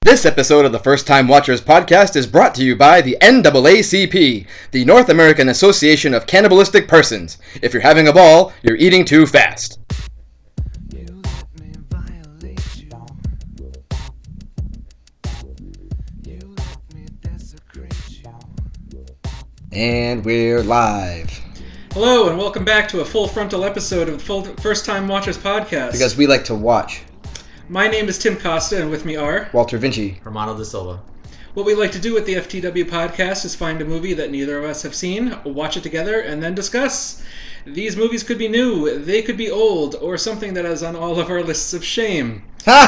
This episode of the First Time Watchers podcast is brought to you by the NAACP, the North American Association of Cannibalistic Persons. If you're having a ball, you're eating too fast. And we're live. Hello, and welcome back to a full frontal episode of the First Time Watchers podcast. Because we like to watch. My name is Tim Costa, and with me are... Walter Vinci. Romano De Silva. What we like to do with the FTW podcast is find a movie that neither of us have seen, watch it together, and then discuss. These movies could be new, they could be old, or something that is on all of our lists of shame.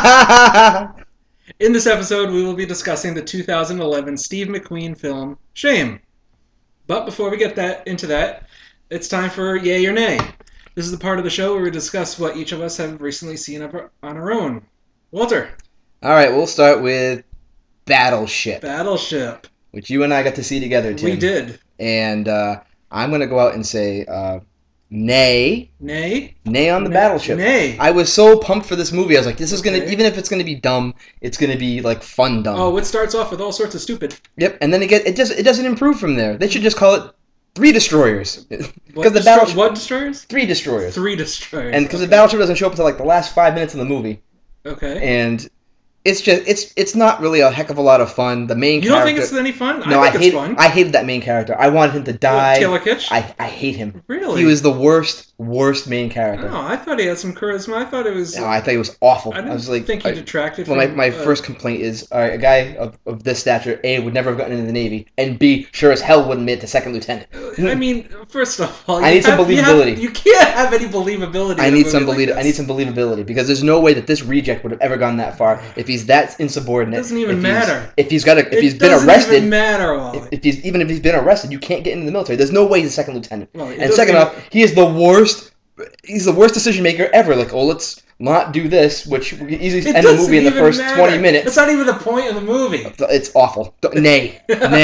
In this episode, we will be discussing the 2011 Steve McQueen film, Shame. But before we get into that, it's time for Yay or Nay. This is the part of the show where we discuss what each of us have recently seen on our own. Walter. All right, we'll start with Battleship. Battleship. Which you and I got to see together, Tim. We did. And I'm going to go out and say nay. Nay? Nay on the Battleship. Nay. I was so pumped for this movie. I was like, this is going to, Okay. even if it's going to be dumb, it's going to be like fun dumb. Oh, it starts off with all sorts of stupid. Yep, and then it doesn't improve from there. They should just call it Three Destroyers. What, the Battleship. what destroyers? Three Destroyers. Three destroyers. And because the Battleship doesn't show up until like the last 5 minutes of the movie. Okay. And it's just it's not really a heck of a lot of fun. The main You character. don't think it's any fun? No, I think it's fun. I hated that main character. I wanted him to die. Taylor Kitsch? I hate him. Really? He was the worst main character. Oh, I thought he had some charisma. I thought it was... No, I thought he was awful. I didn't was like, think he detracted well, from... my first complaint is, all right, a guy of this stature, A, would never have gotten into the Navy, and B, sure as hell wouldn't make it to second lieutenant. I mean, first of all... I need some believability. You can't have any believability I in a need movie some like this. I need some believability, because there's no way that this reject would have ever gone that far if he's that insubordinate. It doesn't even matter. If he's been arrested... It doesn't matter, Wally. If he's been arrested, you can't get into the military. There's no way he's a second lieutenant. Well, it and doesn't second even- off, he is the worst. He's the worst decision maker ever. Like, oh, let's not do this, which we could easily It end the doesn't movie in the even first matter. 20 minutes. That's not even the point of the movie. It's awful. Nay.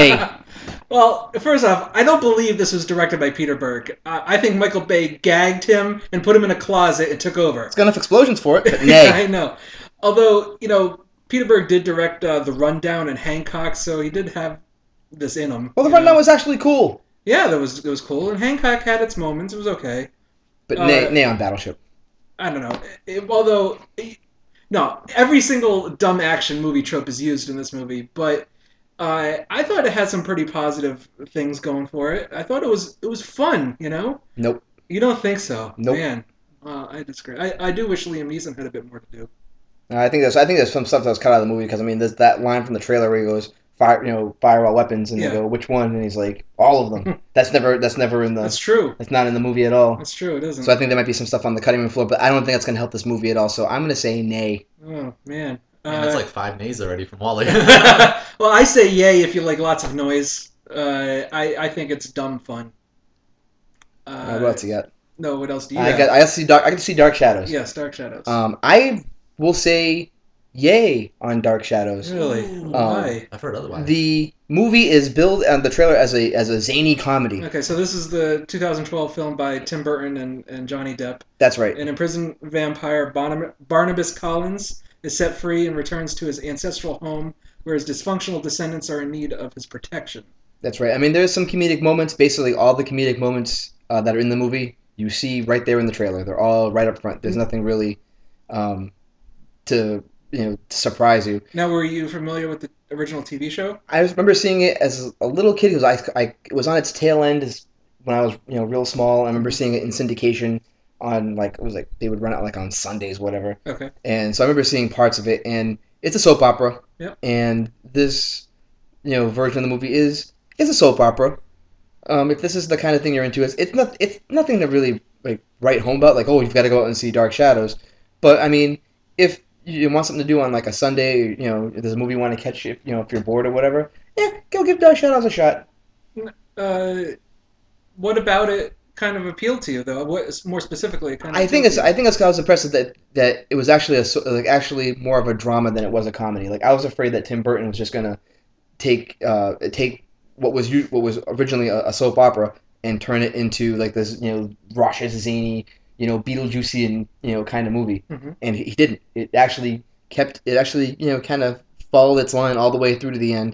Well, first off, I don't believe this was directed by Peter Berg. I think Michael Bay gagged him and put him in a closet and took over. It's got enough explosions for it, but nay. I know. Although, Peter Berg did direct The Rundown and Hancock, so he did have this in him. Well, the rundown was actually cool. Yeah, it was cool, and Hancock had its moments. It was okay. But nay on Battleship. I don't know. No, every single dumb action movie trope is used in this movie, but I thought it had some pretty positive things going for it. I thought it was fun, Nope. You don't think so? Nope. Man, I disagree. I do wish Liam Neeson had a bit more to do. I think there's some stuff that was cut out of the movie, because, I mean, there's that line from the trailer where he goes, fire all weapons, and Yeah. they go, which one? And he's like, all of them. That's never in the... That's true. That's not in the movie at all. That's true. It isn't. So I think there might be some stuff on the cutting room floor, but I don't think that's going to help this movie at all. So I'm going to say nay. Oh man. Man, that's like 5 nays already from Wally. Well, I say yay if you like lots of noise. I think it's dumb fun. What else you got? No, what else do you I have? get to see Dark Shadows. Yes, Dark Shadows. I will say yay on Dark Shadows. Really? Why? I've heard otherwise. The movie is billed on the trailer as a zany comedy. Okay, so this is the 2012 film by Tim Burton and Johnny Depp. That's right. An imprisoned vampire, Barnabas Collins, is set free and returns to his ancestral home, where his dysfunctional descendants are in need of his protection. That's right. I mean, there's some comedic moments. Basically, all the comedic moments that are in the movie, you see right there in the trailer. They're all right up front. There's nothing really to surprise you. Now, were you familiar with the original TV show? I remember seeing it as a little kid because it was on its tail end when I was real small. I remember seeing it in syndication on they would run it on Sundays, whatever. Okay. And so I remember seeing parts of it, and it's a soap opera. Yep. And this version of the movie is a soap opera. If this is the kind of thing you're into, it's nothing to really write home about. You've got to go out and see Dark Shadows. But I mean, if you want something to do on a Sunday, if there's a movie you want to catch, if you're bored or whatever, go give Dark Shadows a shot. What about it kind of appealed to you, though? What more specifically? I think it's because I was impressed that it was actually actually more of a drama than it was a comedy. I was afraid that Tim Burton was just gonna take what was originally a soap opera and turn it into this raucous, zany, Beetlejuicy and kind of movie, Mhm. and he didn't. It actually kind of followed its line all the way through to the end.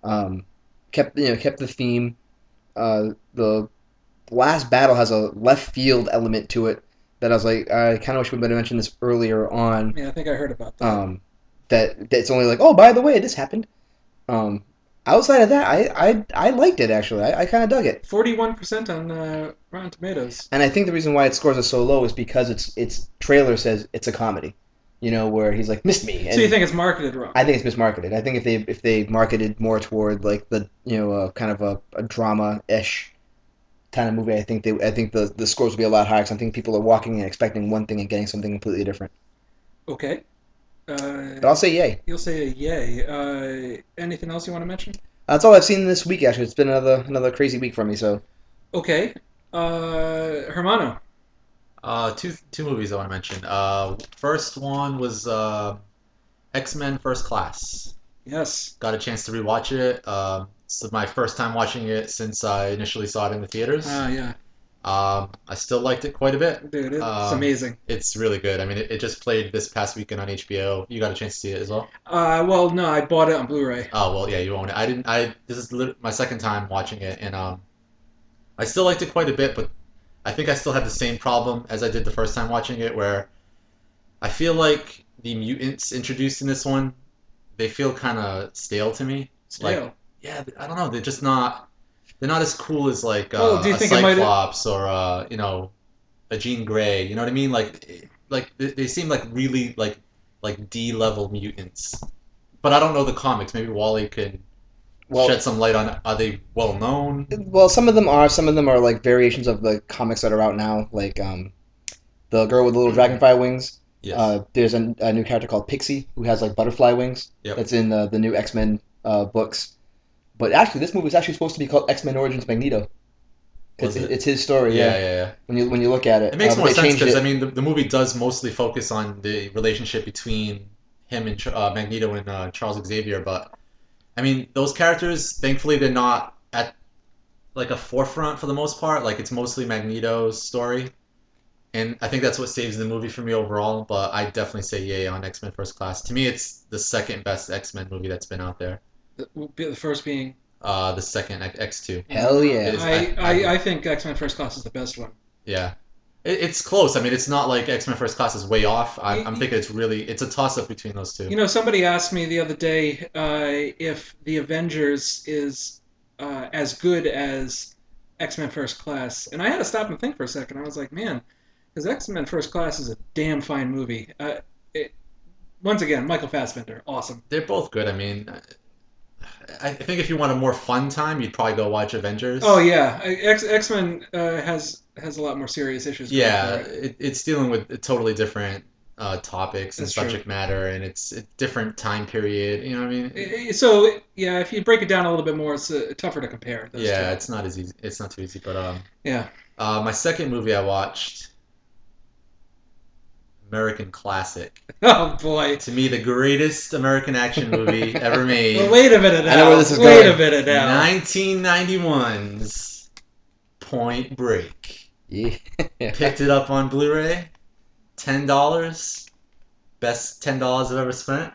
Kept the theme. The last battle has a left field element to it that I was like, I kind of wish we would have mentioned this earlier on. Yeah, I think I heard about that. That's only like, oh, by the way, this happened. Um, Outside of that, I liked it actually. I kind of dug it. 41% on Rotten Tomatoes. And I think the reason why it scores us so low is because its trailer says it's a comedy. Where he's like, missed me. So you think it's marketed wrong? I think it's mismarketed. I think if they marketed more toward like the kind of a drama ish kind of movie, I think the scores would be a lot higher. Because I think people are walking in expecting one thing and getting something completely different. Okay. But I'll say yay. You'll say a yay. Anything else you want to mention? That's all I've seen this week. Actually, it's been another crazy week for me. So Okay. Hermano. Two movies I want to mention. First one was X-Men First Class. Yes. Got a chance to rewatch it. It's my first time watching it since I initially saw it in the theaters. Yeah. I still liked it quite a bit. Dude, it's amazing. It's really good. I mean, it just played this past weekend on HBO. You got a chance to see it as well? Well, no, I bought it on Blu-ray. Oh, well, yeah, you own it. I didn't. This is my second time watching it, and I still liked it quite a bit, but I think I still had the same problem as I did the first time watching it, where I feel like the mutants introduced in this one, they feel kind of stale to me. Stale. Like, yeah, I don't know. They're just not. They're not as cool as like do you a think it might Cyclops or a Jean Grey. You know what I mean? Like they seem like really like D-level mutants. But I don't know the comics. Maybe Wally could shed some light on. Are they well known? Well, some of them are. Some of them are like variations of the comics that are out now. Like the girl with the little dragonfly wings. Yes. There's a new character called Pixie who has like butterfly wings. Yep. That's in the new X-Men books. But actually, this movie is actually supposed to be called X-Men Origins Magneto. It's his story. Yeah. When you look at it, It makes more they sense changed because it. I mean the movie does mostly focus on the relationship between him and Magneto and Charles Xavier, but I mean those characters, thankfully, they're not at like a forefront for the most part. Like it's mostly Magneto's story, and I think that's what saves the movie for me overall. But I definitely say yay on X-Men First Class. To me, it's the second best X-Men movie that's been out there. The first being. The second X2. Hell yeah! I think X-Men First Class is the best one. Yeah. It's close. I mean, it's not like X-Men First Class is way off. I'm thinking it's a toss-up between those two. Somebody asked me the other day if the Avengers is as good as X-Men First Class, and I had to stop and think for a second. I was like, man, because X-Men First Class is a damn fine movie. Once again, Michael Fassbender, awesome. They're both good. I mean, I think if you want a more fun time, you'd probably go watch Avengers. Oh yeah, X-Men has a lot more serious issues. Yeah, it's dealing with totally different topics and That's subject true. matter, and it's a different time period. You know what I mean? So yeah, if you break it down a little bit more, it's tougher to compare. Those Yeah, two. it's not as easy. It's not too easy. But Yeah. my second movie I watched, American Classic. Oh boy. To me, the greatest American action movie ever made. Well, wait a minute now. I know where this is Wait going. a minute now. 1991's Point Break. Yeah. Picked it up on Blu-ray. $10. Best $10 I've ever spent.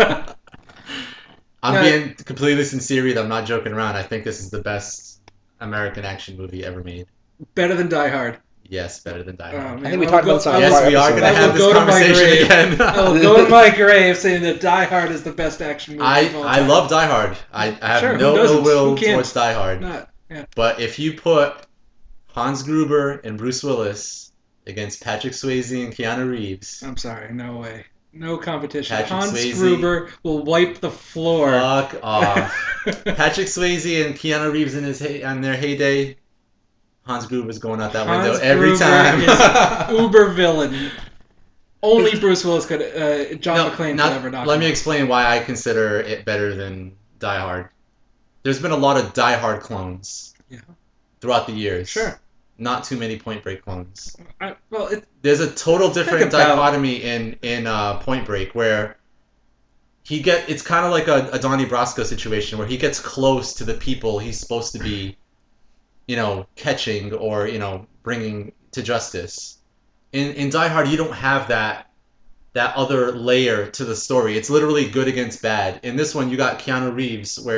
I'm No. being completely sincere with you. I'm not joking around. I think this is the best American action movie ever made. Better than Die Hard. Yes, better than Die Oh, Hard. man. I think we talked about this on Yes, prior we are episode. going to I will have this go to my conversation grave. again. I will go to my grave saying that Die Hard is the best action movie of all I time. love Die Hard. I have Sure, who no doesn't? ill will Who can't? towards Die Hard. Not, yeah. But if you put Hans Gruber and Bruce Willis against Patrick Swayze and Keanu Reeves, I'm sorry, no way. No competition. Patrick Hans Swayze. Gruber will wipe the floor. fuck off. Patrick Swayze and Keanu Reeves on their heyday, Hans Gruber's going out that window Hans every Gruber time. is uber villain. Only Bruce Willis could. John No, McClane not- could ever knock let him me out. explain why I consider it better than Die Hard. There's been a lot of Die Hard clones Yeah. throughout the years. Sure. Not too many Point Break clones. Well, There's a total different Think about- dichotomy in Point Break where it's kind of like a Donnie Brasco situation where he gets close to the people he's supposed to be, catching or bringing to justice. In Die Hard, you don't have that that other layer to the story. It's literally good against bad. In this one, you got Keanu Reeves, where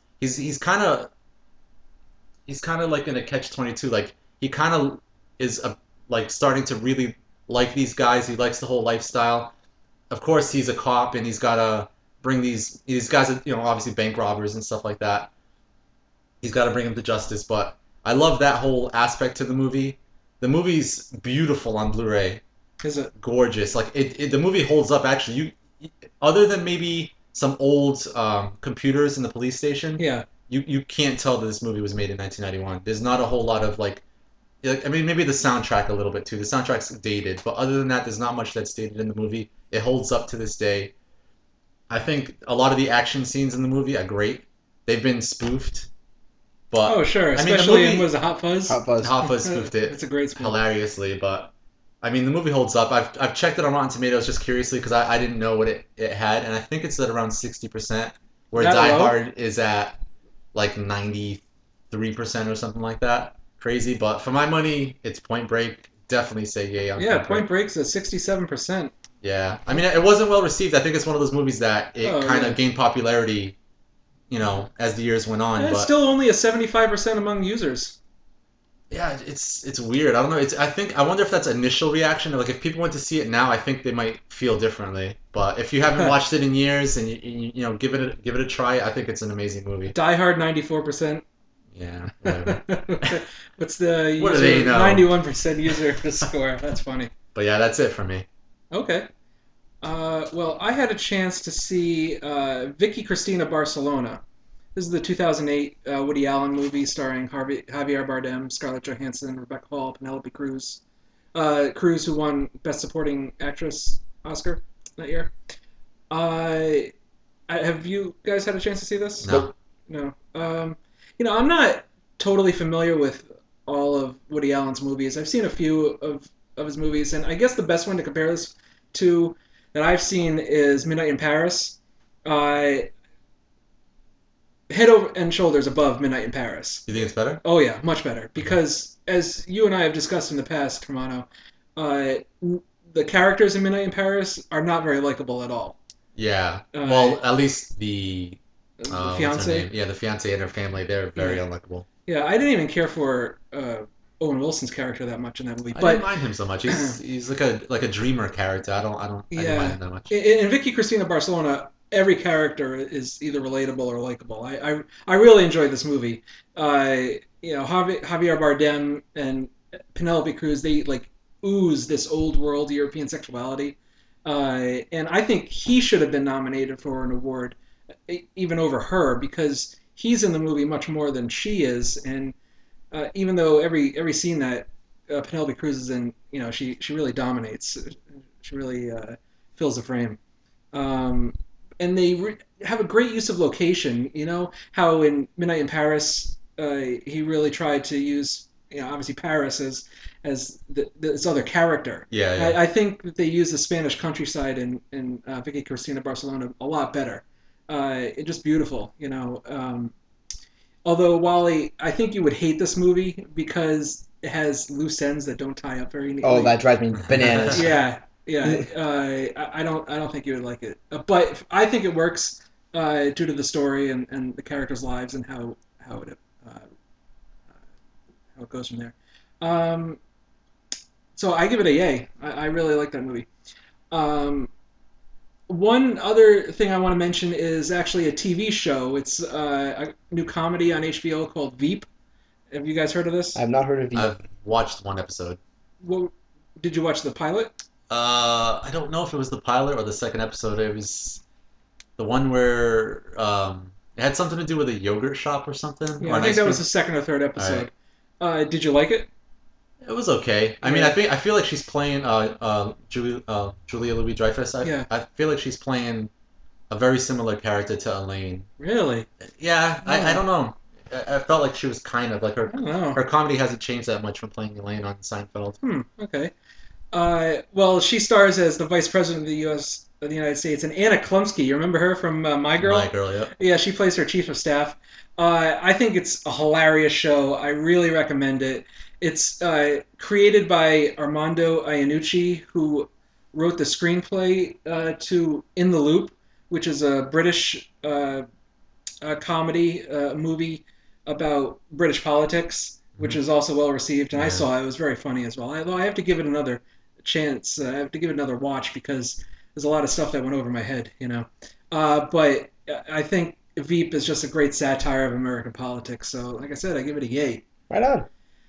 he's kind of like in a catch-22. Like he kind of is like starting to really like these guys. He likes the whole lifestyle. Of course, he's a cop, and he's got to bring these guys, obviously bank robbers and stuff like that. He's got to bring them to justice. But I love that whole aspect to the movie. The movie's beautiful on Blu-ray. Is it? Gorgeous. Like the movie holds up. Actually, other than maybe some old computers in the police station, Yeah. you can't tell that this movie was made in 1991. There's not a whole lot of I mean, maybe the soundtrack a little bit too. The soundtrack's dated, but other than that, there's not much that's dated in the movie. It holds up to this day. I think a lot of the action scenes in the movie are great. They've been spoofed, but Oh, sure. I mean, the Especially movie- in, was it Hot Fuzz? Hot Fuzz. Hot Fuzz spoofed it It's a great spoof. hilariously, but I mean, the movie holds up. I've checked it on Rotten Tomatoes just curiously because I didn't know what it had, and I think it's at around 60%, where That Die low? Hard is at like 93% or something like that. Crazy, but for my money, it's Point Break. Definitely say yay on Yeah, Point Point Break. Break's at 67%. Yeah, I mean, it wasn't well received. I think it's one of those movies that it Oh, kind yeah. of gained popularity, as the years went on. And it's But still only a 75% among users. yeah, it's weird. I don't know. I wonder if that's initial reaction. Like if people went to see it now, I think they might feel differently. But if you haven't watched it in years and give it a try, I think it's an amazing movie. Die Hard 94%. Yeah, whatever. What's the What do user, they know? 91% user score? That's funny. But yeah, that's it for me. Okay. Well, I had a chance to see Vicky Cristina Barcelona. This is the 2008 Woody Allen movie starring Javier Bardem, Scarlett Johansson, Rebecca Hall, Penelope Cruz. Cruz, who won Best Supporting Actress Oscar that year. Have you guys had a chance to see this? No. No. I'm not totally familiar with all of Woody Allen's movies. I've seen a few of his movies, and I guess the best one to compare this to that I've seen is Midnight in Paris. Head over and shoulders above Midnight in Paris. You think it's better? Oh yeah, much better. Because as you and I have discussed in the past, Hermano, the characters in Midnight in Paris are not very likable at all. Yeah. Uh, Well, at least the The what's her fiance. name? Yeah, the fiance and her family—they're very unlikable. Yeah, I didn't even care for Owen Wilson's character that much in that movie. I But didn't mind him so much. He's like a dreamer character. I didn't mind him that much. in Vicky Cristina Barcelona, every character is either relatable or likable. I really enjoyed this movie. Javier Bardem and Penelope Cruz, they like ooze this old world European sexuality, and I think he should have been nominated for an award, even over her, because he's in the movie much more than she is, and even though every scene that Penelope Cruz is in, she really dominates. She really fills the frame. And they have a great use of location. You know how in Midnight in Paris, he really tried to use, obviously Paris as this other character. Yeah, yeah. I think that they use the Spanish countryside in Vicky Cristina Barcelona a lot better. It's just beautiful, although Wally, I think you would hate this movie because it has loose ends that don't tie up very neatly. Oh, that drives me bananas. Yeah. I don't think you would like it, but I think it works due to the story and the characters' lives and how it goes from there. So I give it a yay. I really like that movie. One other thing I want to mention is actually a TV show. It's a new comedy on HBO called Veep. Have you guys heard of this? I've not heard of you. I've watched one episode. Did you watch the pilot? I don't know if it was the pilot or the second episode. It was the one where it had something to do with a yogurt shop or something. Yeah, or I an think ice that cream. was the second or third episode. Did you like it? It was okay. I mean, I feel like she's playing Julia Louis-Dreyfus. I feel like she's playing a very similar character to Elaine. Really? Yeah, I don't know. I felt like she was kind of like I don't know. her comedy hasn't changed that much from playing Elaine on Seinfeld. Okay. Well, she stars as the Vice President of the United States, and Anna Klumsky. You remember her from My Girl? My Girl, yeah. Yeah, she plays her chief of staff. I think it's a hilarious show. I really recommend it. It's created by Armando Iannucci, who wrote the screenplay to In the Loop, which is a British comedy movie about British politics, which is also well received. And I Yeah. saw it; it was very funny as well. I have to give it another chance. I have to give it another watch because there's a lot of stuff that went over my head, you know. But I think Veep is just a great satire of American politics. So, like I said, I give it a yay. Right on.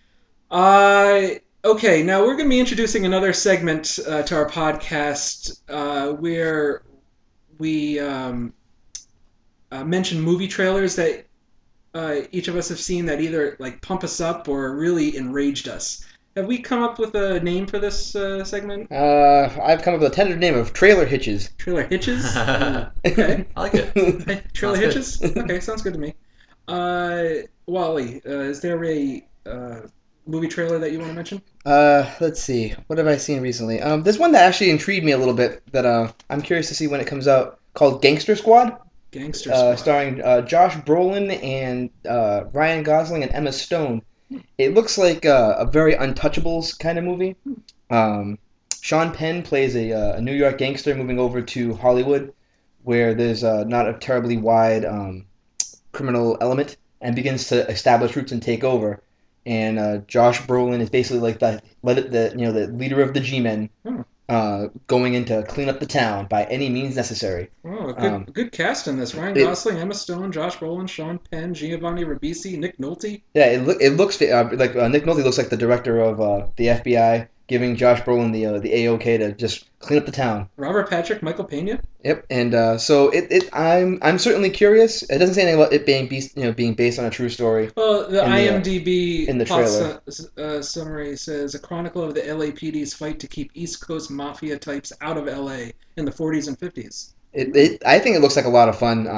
Okay, now we're going to be introducing another segment to our podcast where we mention movie trailers that each of us have seen that either like pump us up or really enraged us. Have we come up with a name for this segment? I've come up with a tentative name of Trailer Hitches. Trailer hitches? Ooh, I okay. like it. Hey, trailer Sounds good. hitches? Okay, sounds good to me. Wally, is there a movie trailer that you want to mention? Let's see. What have I seen recently? There's one that actually intrigued me a little bit that I'm curious to see when it comes out, called Gangster Squad, Gangster Squad. starring Josh Brolin and Ryan Gosling and Emma Stone. It looks like a very Untouchables kind of movie. Sean Penn plays a New York gangster moving over to Hollywood, where there's not a terribly wide criminal element, and begins to establish roots and take over. And Josh Brolin is basically like the leader of the G-men, Hmm. going in to clean up the town by any means necessary. Oh, a good cast in this. Ryan it- Gosling, Emma Stone, Josh Brolin, Sean Penn, Giovanni Ribisi, Nick Nolte. Yeah, it looks like Nick Nolte looks like the director of the FBI, giving Josh Brolin the A-OK to just clean up the town. Robert Patrick, Michael Pena. Yep, and so I'm certainly curious. It doesn't say anything about it being based on a true story. Well, the In the, IMDb in the plot trailer. summary says a chronicle of the LAPD's fight to keep East Coast mafia types out of LA in the 40s and 50s. I think it looks like a lot of fun.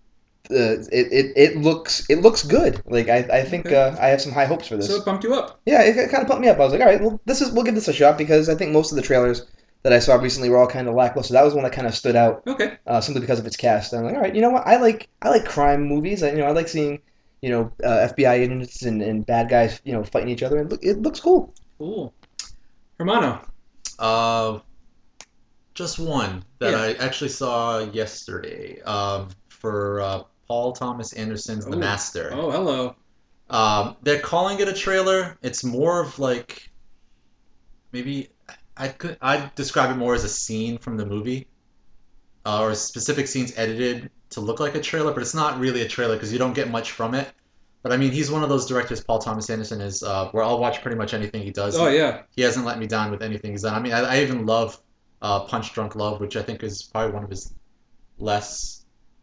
It looks good. Like I think Okay. I have some high hopes for this. So it bumped you up. Yeah, it kind of pumped me up. I was like, all right, well, we'll give this a shot because I think most of the trailers that I saw recently were all kind of lackluster. That was one that kind of stood out Okay. simply because of its cast. And I'm like, all right, you know what? I like crime movies. I like seeing FBI agents and bad guys fighting each other, and it looks cool. Cool. Hermano. Uh, just one that Yeah. I actually saw yesterday. For Paul Thomas Anderson's The Ooh. Master. Oh, hello. They're calling it a trailer. It's more of like maybe I'd describe it more as a scene from the movie, or specific scenes edited to look like a trailer, but it's not really a trailer because you don't get much from it. But I mean, he's one of those directors. Paul Thomas Anderson is where I'll watch pretty much anything he does. Oh, yeah. He hasn't let me down with anything he's done. I mean, I even love Punch Drunk Love, which I think is probably one of his less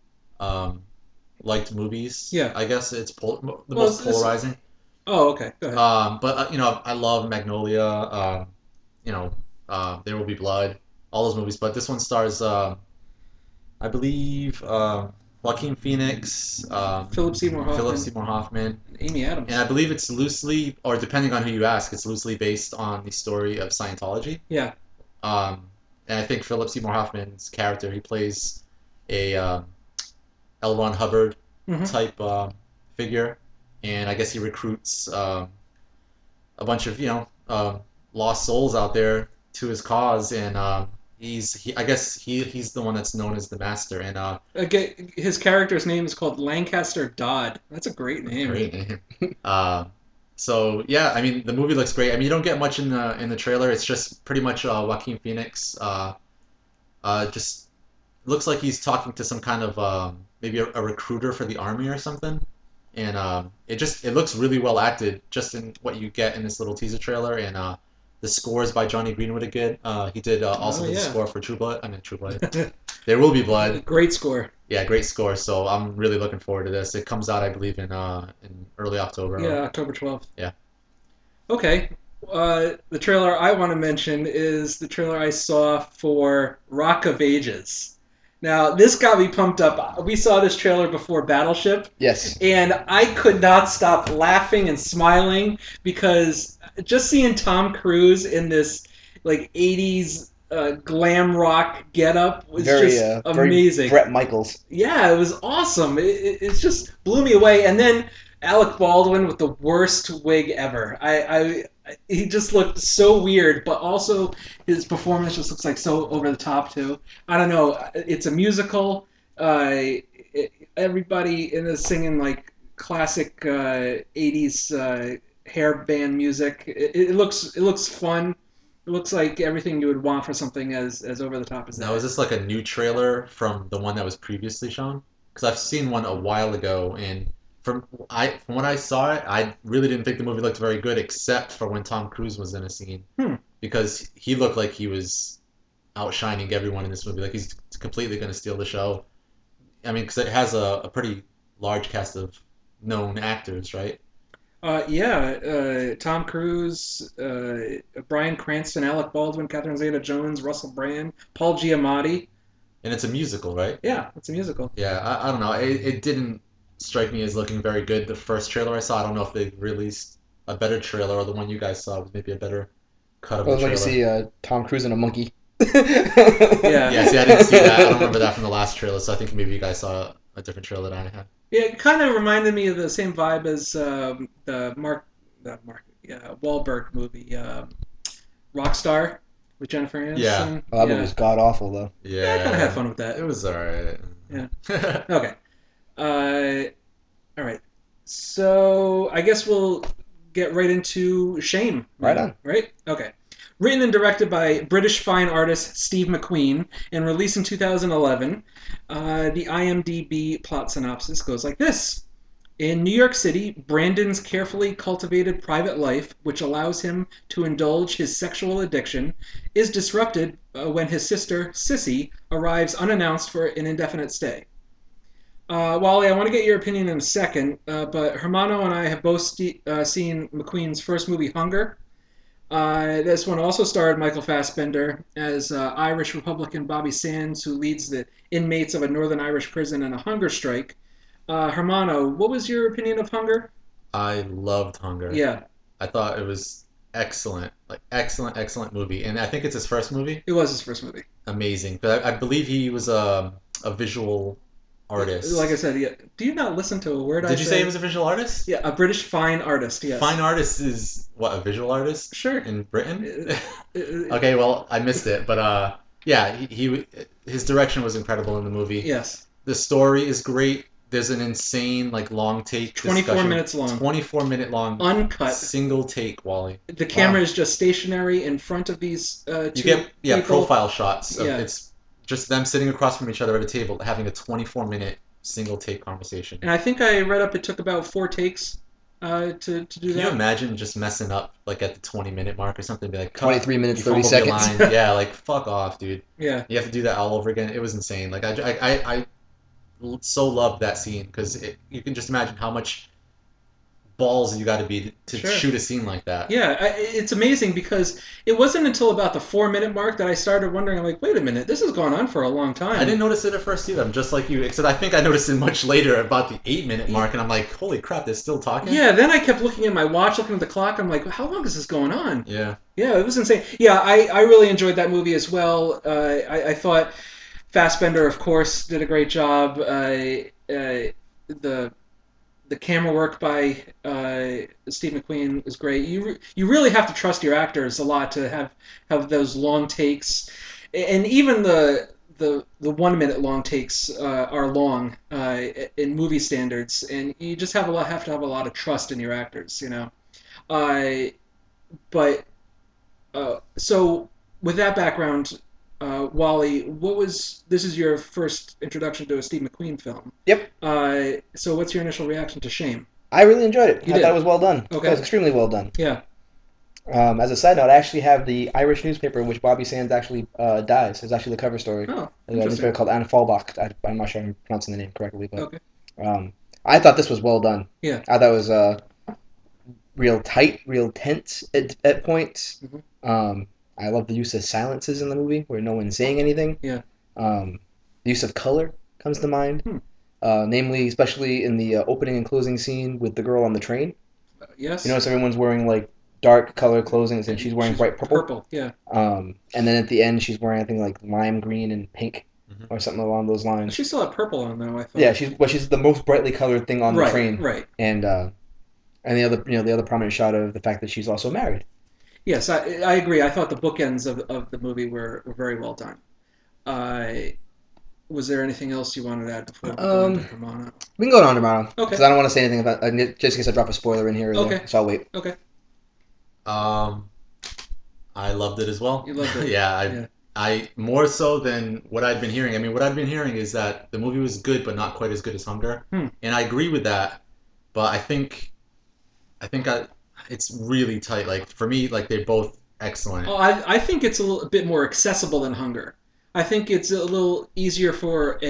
liked movies. Yeah. I guess it's the Well, most it's- polarizing. Oh, okay. Go ahead. But I love Magnolia. There Will Be Blood. All those movies, but this one stars, I believe, Joaquin Phoenix, Philip Seymour Hoffman. Philip Seymour Hoffman, Amy Adams. and I believe it's loosely, or depending on who you ask, it's loosely based on the story of Scientology. Yeah. And I think Philip Seymour Hoffman's character, he plays a L. Ron Hubbard Mhm. type figure, and I guess he recruits a bunch of lost souls out there to his cause, and I guess he's the one that's known as the Master, and Okay, his character's name is called Lancaster Dodd. That's a great name. great name. So yeah, I mean the movie looks great. I mean you don't get much in the trailer. It's just pretty much Joaquin Phoenix. Just looks like he's talking to some kind of maybe a recruiter for the army or something. And it looks really well acted just in what you get in this little teaser trailer. And the score is by Johnny Greenwood again. He did also the yeah. score for True Blood. I mean True Blood. There Will Be Blood. Great score. Yeah, great score. So I'm really looking forward to this. It comes out, I believe, in early October. Yeah, October 12th. Yeah. Okay. The trailer I want to mention is the trailer I saw for Rock of Ages. Now, this got me pumped up. We saw this trailer before Battleship, Yes. and I could not stop laughing and smiling because just seeing Tom Cruise in this like 80s glam rock getup was Very just very amazing. Brett Michaels. Yeah, it was awesome. It just blew me away. And then Alec Baldwin with the worst wig ever. I he just looked so weird, but also his performance just looks like so over the top too. I don't know. It's a musical. Everybody is singing like classic '80s hair band music. It looks fun. It looks like everything you would want for something as over the top as Now, is that. this like a new trailer from the one that was previously shown? Because I've seen one a while ago, and from what I saw, it I really didn't think the movie looked very good, except for when Tom Cruise was in a scene, Hmm. because he looked like he was outshining everyone in this movie. Like he's completely going to steal the show. I mean, because it has a pretty large cast of known actors, right? Yeah, Tom Cruise, Bryan Cranston, Alec Baldwin, Catherine Zeta-Jones, Russell Brand, Paul Giamatti. And it's a musical, right? Yeah, it's a musical. Yeah, I don't know. It didn't strike me as looking very good. The first trailer I saw, I don't know if they released a better trailer or the one you guys saw was maybe a better cut of I the would like to trailer. see Tom Cruise and a monkey. Yeah. Yeah, see, I didn't see that. I don't remember that from the last trailer, so I think maybe you guys saw a different trailer than I had. Yeah, it kind of reminded me of the same vibe as yeah, Wahlberg movie, Rockstar with Jennifer Yeah, Aniston. Oh, that movie Yeah, was god awful though. yeah, I kind of had yeah, fun with that. it was alright. Yeah. Okay. All right. So I guess we'll get right into Shame Right now, on. right? Okay. Written and directed by British fine artist Steve McQueen and released in 2011, the IMDb plot synopsis goes like this. In New York City, Brandon's carefully cultivated private life, which allows him to indulge his sexual addiction, is disrupted when his sister, Sissy, arrives unannounced for an indefinite stay. Wally, I want to get your opinion in a second, but Hermano and I have both seen McQueen's first movie, Hunger. This one also starred Michael Fassbender as Irish Republican Bobby Sands, who leads the inmates of a Northern Irish prison in a hunger strike. Hermano, what was your opinion of Hunger? I loved Hunger. Yeah, I thought it was excellent, like excellent, excellent movie, and I think it's his first movie. it was his first movie. Amazing, but I believe he was a visual Like I artist. said, yeah. Do you not listen to a word I Did you say he say? was a visual artist? Yeah, a British fine artist. Yes. Fine artist is what, a visual artist Sure. in Britain? Uh, Okay, well, I missed it, but yeah, his direction was incredible in the movie. yes. The story is great. There's an insane like long take 24 discussion. minutes long. 24-minute long Uncut. single take, Wally. The camera Wow. is just stationary in front of these You two get people. profile shots of Yeah. it's just them sitting across from each other at a table having a 24-minute single take conversation. And I think I read up it took about 4 takes to do Can you that. imagine just messing up like at the 20-minute mark or something? Be like, cut, 23 minutes, you 30 fumbled your seconds. line. Yeah, like fuck off, dude. Yeah. You have to do that all over again. It was insane. Like I so loved that scene because you can just imagine how much balls you got to be to Sure. shoot a scene like that. Yeah, it's amazing because it wasn't until about the 4 minute mark that I started wondering, I'm like, wait a minute, this has gone on for a long time. I didn't notice it at first either. I'm just like you, except I think I noticed it much later, about the 8-minute mark, and I'm like, holy crap, they're still talking. Yeah, then I kept looking at my watch, looking at the clock. I'm like, how long is this going on? Yeah. Yeah, it was insane. Yeah, I really enjoyed that movie as well. I thought Fassbender, of course, did a great job. The camera work by Steve McQueen is great. You really have to trust your actors a lot to have those long takes, and even the 1 minute long takes are long in movie standards, and you just have to have a lot of trust in your actors, you know. Uh, but so with that background, Wally, this is your first introduction to a Steve McQueen film. Yep. So what's your initial reaction to Shame? I really enjoyed it. You I did? thought it was well done. Okay. It was extremely well done. Yeah. As a side note, I actually have the Irish newspaper in which Bobby Sands actually dies. It's actually the cover story. Oh, There's a newspaper interesting. called Anna Fallbach. I'm not sure I'm pronouncing the name correctly, but Okay. I thought this was well done. Yeah. I thought it was real tight, real tense at points. Mhm. I love the use of silences in the movie where no one's saying anything. Yeah. The use of color comes to mind, Hmm. namely, especially in the opening and closing scene with the girl on the train. Yes. You notice everyone's wearing like dark color clothing, and she's wearing bright purple. Purple. Yeah. And then at the end, she's wearing I think like lime green and pink, Mhm. or something along those lines. She still had purple on though. I thought. Yeah, she's the most brightly colored thing on the right. train, Right. and the other prominent shot of the fact that she's also married. Yes, I agree. I thought the bookends of the movie were very well done. Uh, was there anything else you wanted to add before we go into Um, Hermana? we can go on tomorrow because Okay, I don't want to say anything about just in case I drop a spoiler in here or there. okay, So I'll wait. okay. Um, I loved it as well. You loved it. Yeah, Yeah. I more so than what I'd been hearing. I mean, what I'd been hearing is that the movie was good, but not quite as good as Hunger, Hmm. and I agree with that. But I think it's really tight. Like for me, like they're both excellent. Oh, I think it's a little bit more accessible than Hunger. I think it's a little easier for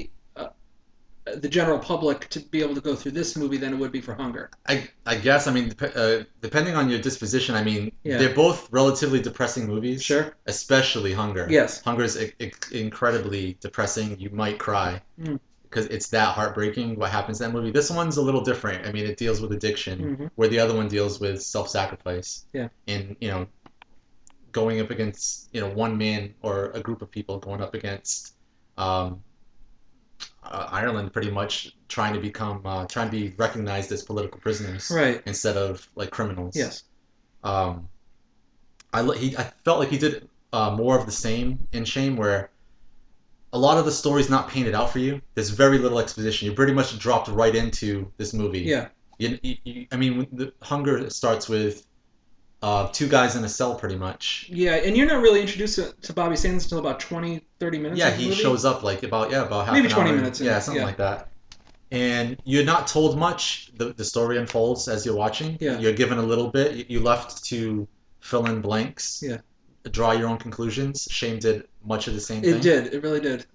the general public to be able to go through this movie than it would be for Hunger. I guess I mean depending on your disposition, I mean Yeah. they're both relatively depressing movies, Sure. especially Hunger. Yes. Hunger is incredibly depressing. You might cry Mm. because it's that heartbreaking what happens in that movie. This one's a little different. I mean, it deals with addiction, Mm-hmm. where the other one deals with self-sacrifice. Yeah. And going up against one man or a group of people going up against um, Ireland, pretty much trying to be recognized as political prisoners Right. instead of like criminals. Yes. Um, I felt like he did more of the same in Shame, where a lot of the story's not painted out for you. There's very little exposition. You're pretty much dropped right into this movie. Yeah. I mean, the Hunger starts with two guys in a cell, pretty much. Yeah, and you're not really introduced to Bobby Sands until about 20, 30 minutes Yeah, of the he movie. shows up like about half Maybe an 20 hour. minutes in. Yeah, something Yeah. like that. And you're not told much. The story unfolds as you're watching. Yeah. You're given a little bit. You left to fill in blanks. Yeah. Draw your own conclusions. Shame did much of the same It thing. did. It really did.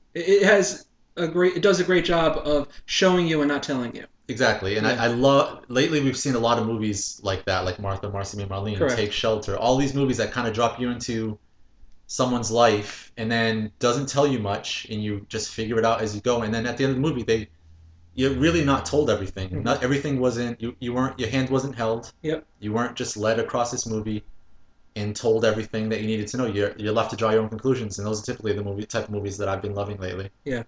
It does a great job of showing you and not telling you. Exactly, and Yeah. I love. Lately, we've seen a lot of movies like that, like Martha, Marcy, May, Marlene, Correct. Take Shelter. All these movies that kind of drop you into someone's life and then doesn't tell you much, and you just figure it out as you go. And then at the end of the movie, you're really not told everything. Mhm. Not everything wasn't you weren't your hand wasn't held. Yep. You weren't just led across this movie and told everything that you needed to know. You're left to draw your own conclusions, and those are typically the movie type of movies that I've been loving lately. Yeah.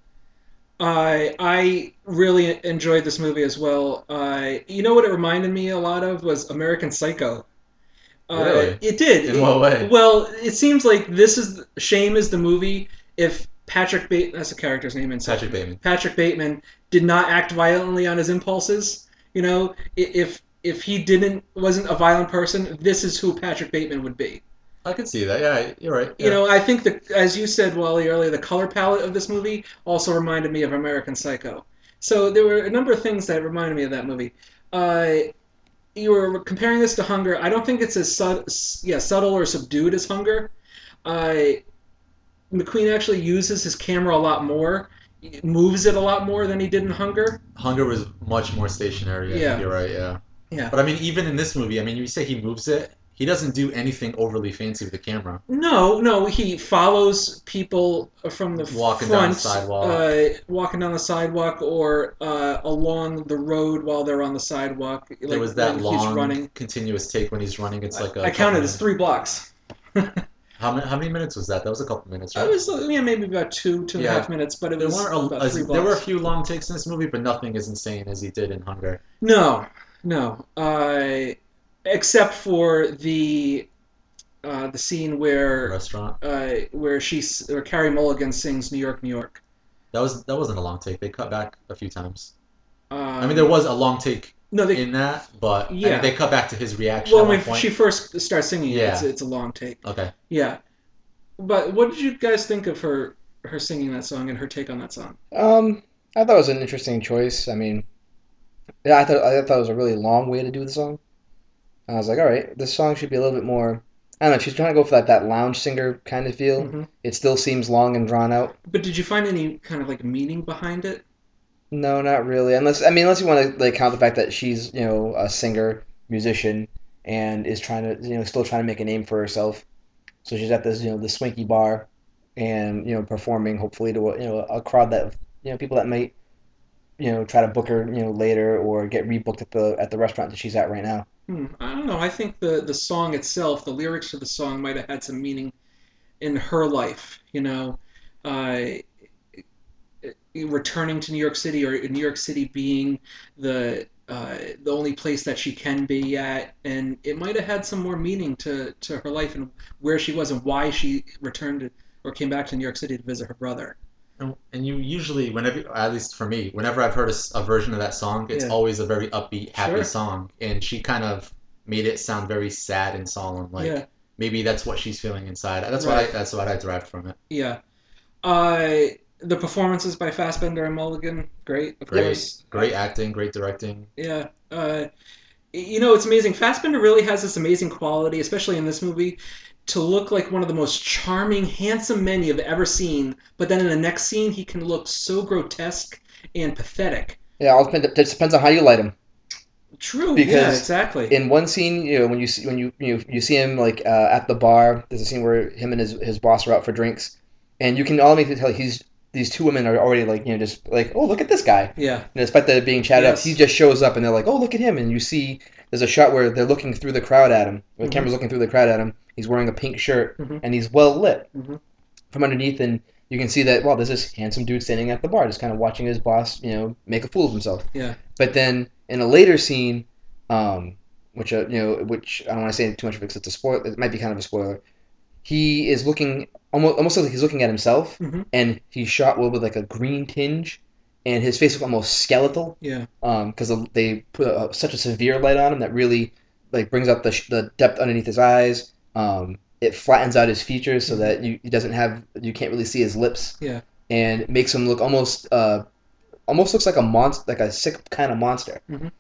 I really enjoyed this movie as well. You know what it reminded me a lot of was American Psycho. Really? It did. In what way? Well, it seems like Shame is the movie if Patrick Bateman, that's the character's name in Patrick Bateman. Patrick Bateman did not act violently on his impulses. If he wasn't a violent person, this is who Patrick Bateman would be. I can see that. Yeah, you're right. I think as you said, Wally, earlier, the color palette of this movie also reminded me of American Psycho. So there were a number of things that reminded me of that movie. You were comparing this to Hunger. I don't think it's as subtle or subdued as Hunger. McQueen actually uses his camera a lot more, moves it a lot more than he did in Hunger. Hunger was much more stationary. I think you're right. Yeah. Yeah. But I mean, even in this movie, I mean, you say he moves it. He doesn't do anything overly fancy with the camera. No, he follows people from the Walking front, down the sidewalk. walking down the sidewalk, or along the road while they're on the sidewalk. There was that long, continuous take when he's running. It's like I counted as 3 blocks. How many minutes was that? That was a couple minutes, right? It was maybe about two and a half minutes, but it was about 3 blocks. There were a few long takes in this movie, but nothing as insane as he did in Hunger. No. Except for the scene where restaurant where Carrie Mulligan sings "New York, New York." That wasn't a long take. They cut back a few times. I mean, Um, there was a long take no, in that, but I Yeah. mean, they cut back to his reaction well, at one when point. she first starts singing, Yeah. it's a long take. Okay. Yeah, but what did you guys think of her singing that song and her take on that song? I thought it was an interesting choice. I mean, yeah, I thought it was a really long way to do the song. I was like, all right, this song should be a little bit more. I don't know. She's trying to go for that lounge singer kind of feel. Hmm. It still seems long and drawn out. But did you find any kind of like meaning behind it? No, not really. Unless you want to like count the fact that she's a singer, musician, and is trying to still trying to make a name for herself. So she's at this the swanky bar, and performing hopefully to a crowd that people that might try to book her later or get rebooked at the restaurant that she's at right now. I don't know. I think the song itself, the lyrics to the song, might have had some meaning in her life. Returning to New York City, or New York City being the the only place that she can be at, and it might have had some more meaning to her life and where she was and why she returned or came back to New York City to visit her brother. And you usually, whenever, at least for me, whenever I've heard a version of that song, it's Yeah. always a very upbeat, happy Sure. song. And she kind of made it sound very sad and solemn. Like Yeah. maybe that's what she's feeling inside. Right. That's what I derived from it. Yeah. The performances by Fassbender and Mulligan, great, of Great, course. great acting, great directing. Yeah. It's amazing. Fassbender really has this amazing quality, especially in this movie, to look like one of the most charming, handsome men you've ever seen. But then in the next scene, he can look so grotesque and pathetic. Yeah, it just depends on how you light him. True. Because yeah, exactly. In one scene, when you see him like at the bar, there's a scene where him and his boss are out for drinks, and you can automatically tell these two women are already like just like, oh, look at this guy. Yeah. And despite that being chatted up, Yes. he just shows up and they're like, oh, look at him, and you see there's a shot where they're looking through the crowd at him. The Mhm. camera's looking through the crowd at him. He's wearing a pink shirt Mhm. and he's well lit Mhm. from underneath, and you can see that wow, there's this handsome dude standing at the bar, just kind of watching his boss, make a fool of himself. Yeah. But then in a later scene, which which I don't want to say too much because it's a spoiler. It might be kind of a spoiler. He is looking almost like he's looking at himself, Mhm. and he's shot with like a green tinge, and his face looks almost skeletal. Yeah. Because they put such a severe light on him that really like brings out the depth underneath his eyes. It flattens out his features so that you can't really see his lips. Yeah. And it makes him look almost looks like a monster, like a sick kind of monster. Mhm.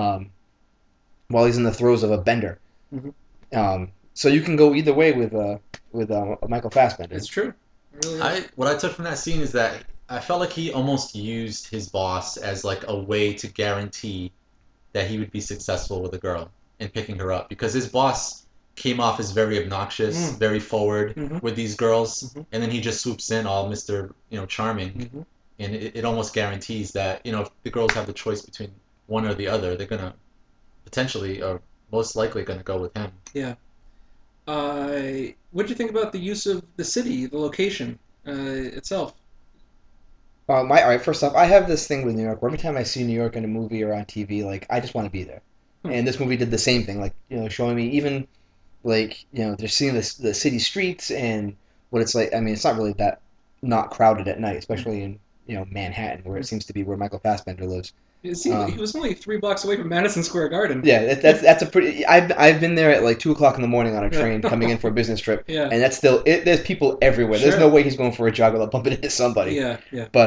While he's in the throes of a bender. Mhm. So you can go either way with Michael Fassbender. It's true. It really is. What I took from that scene is that I felt like he almost used his boss as like a way to guarantee that he would be successful with a girl in picking her up, because his boss came off as very obnoxious, very forward Mhm. with these girls, Mhm. and then he just swoops in all Mr. Charming, Mhm. and it almost guarantees that if the girls have the choice between one or the other, they're gonna potentially or most likely gonna go with him. Yeah. What do you think about the use of the city, the location itself? All right, first off, I have this thing with New York where every time I see New York in a movie or on TV, like I just want to be there. And this movie did the same thing, like showing me even like they're seeing the city streets and what it's like. I mean, it's not really that not crowded at night, especially in Manhattan, where it seems to be where Michael Fassbender lives. It seemed like he was only 3 blocks away from Madison Square Garden. Yeah, that's a pretty. I've been there at like 2 o'clock in the morning on a train coming in for a business trip, Yeah. and that's still there's people everywhere. There's Sure. no way he's going for a jog without bumping into somebody. Yeah. Yeah. But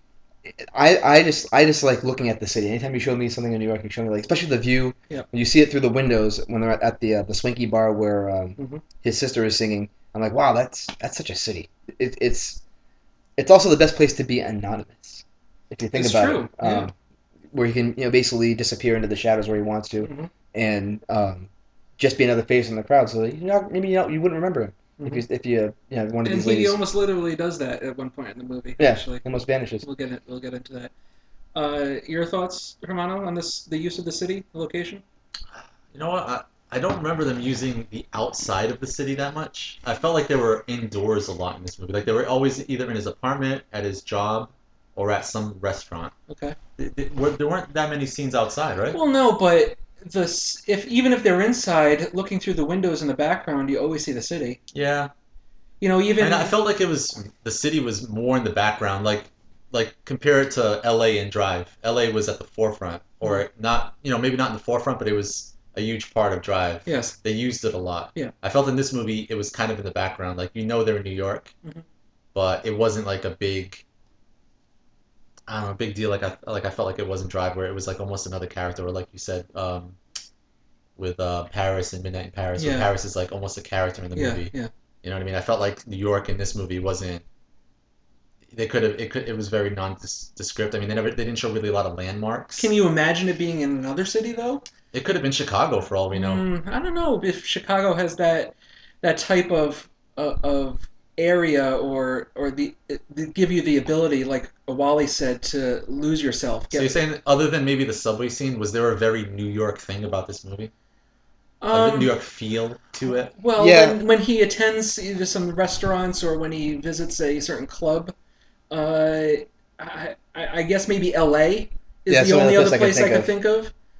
I just like looking at the city. Anytime you show me something in New York, you show me like especially the view. Yeah. When you see it through the windows when they're at the Swanky bar where Mhm. his sister is singing. I'm like, wow, that's such a city. It's also the best place to be anonymous if you think It's about true, it. yeah. Where he can basically disappear into the shadows where he wants to, Mhm. and just be another face in the crowd. So maybe you wouldn't remember him Mhm. if you one of And these he ladies. almost literally does that at one point in the movie. Yeah, Actually, almost vanishes. we'll get into that. Your thoughts, Hermano, on the use of the city, the location? You know what? I don't remember them using the outside of the city that much. I felt like they were indoors a lot in this movie. Like they were always either in his apartment, at his job, or at some restaurant. Okay. There weren't that many scenes outside, right? Well, no, but even if they're inside, looking through the windows in the background, you always see the city. Yeah. Even And I felt like the city was more in the background. Like compare it to L.A. and Drive. L.A. was at the forefront, or not. Maybe not in the forefront, but it was a huge part of Drive. Yes. They used it a lot. Yeah. I felt in this movie it was kind of in the background. Like they're in New York, Mhm. but it wasn't like a big. I don't know, a big deal. Like I felt like it wasn't Drive, where it was like almost another character, or like you said, with Paris and Midnight in Paris, where Yeah. Paris is like almost a character in the movie. Yeah. You know what I mean? I felt like New York in this movie wasn't. It was very nondescript. I mean, they didn't show really a lot of landmarks. Can you imagine it being in another city though? It could have been Chicago for all we know. I don't know if Chicago has that type of area or they give you the ability, like Wally said, to lose yourself. So you're saying, other than maybe the subway scene, was there a very New York thing about this movie? A New York feel to it? Well, Yeah. when he attends either some restaurants or when he visits a certain club, I guess maybe L.A. is Yeah, the it's only another other place place I I could can think of.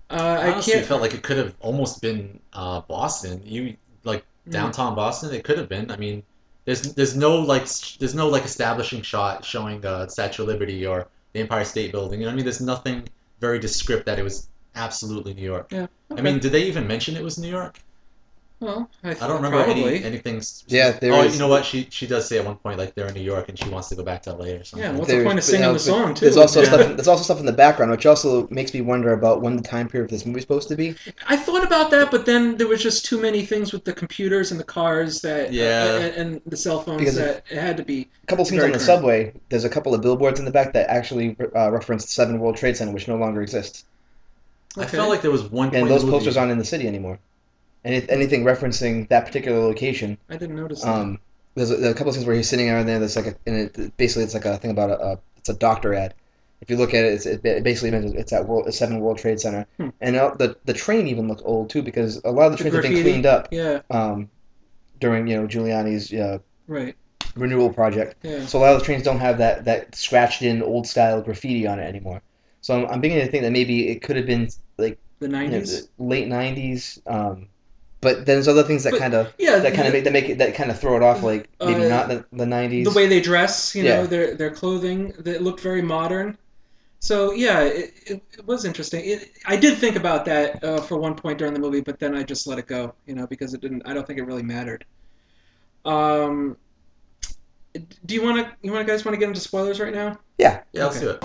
I I honestly can't. felt like it could have almost been Boston. Like Mm, downtown Boston. It could have been. I mean, there's no like establishing shot showing Statue of Liberty or the Empire State Building. You know what I mean? There's nothing very descript that it was absolutely New York. yeah. I Okay. mean, did they even mention it was New York? Well, I don't remember probably. anything. Yeah, there Oh, you is. know what? She does say at one point like they're in New York and she wants to go back to LA or Yeah. And something. what's the There's, point of but, singing the but song there's too? also Yeah. stuff. There's also stuff in the background, which also makes me wonder about when the time period of this movie is supposed to be. I thought about that, but then there was just too many things with the computers and the cars that Yeah. and the cell phones Because that it had to be a couple scenes on very the current. subway, there's a couple of billboards in the back that actually reference the Seven World Trade Center, which no longer exists, I felt Okay. like there was one and point in those the posters movie. aren't in the city anymore. And Hmm. anything referencing that particular location, I didn't notice that. um, there's a couple of scenes where he's sitting around there. That's like basically it's like a thing about it's a doctor ad. If you look at it, it basically means it's at Seven World Trade Center, Hmm. and the train even looks old too because a lot of the The trains have been cleaned graffiti. up Yeah. um, during Giuliani's Right. renewal project. Yeah. So a lot of the trains don't have that scratched in old style graffiti on it anymore. So I'm beginning to think that maybe it could have been like The the 90s. late '90s. But then there's other things that But yeah, make it that kind of throw it off, like maybe uh, not the the '90s. way they dress, Yeah, their clothing, that looked very modern. So yeah, it was interesting. I did think about that for one point during the movie, but then I just let it go, because it didn't. I don't think it really mattered. Um, do you guys want to get into spoilers right now? yeah. Yeah, let's Okay. do it.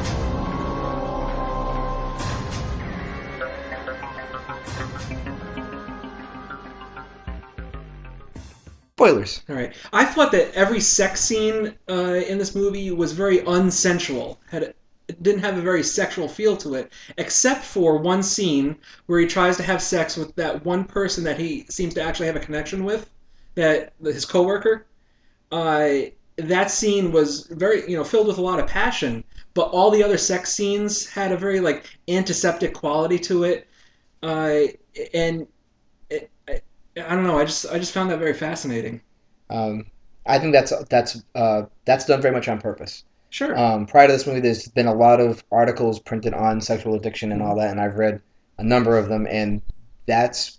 Spoilers. All right. I thought that every sex scene in this movie was very unsensual. It didn't have a very sexual feel to it, except for one scene where he tries to have sex with that one person that he seems to actually have a connection with, that his coworker. Uh, that scene was very, filled with a lot of passion, but all the other sex scenes had a very like antiseptic quality to it, uh, and I don't know. I just found that very fascinating. Um, I think that's done very much on purpose. Sure. Prior to this movie, there's been a lot of articles printed on sexual addiction and Hmm. all that, and I've read a number of them, and that's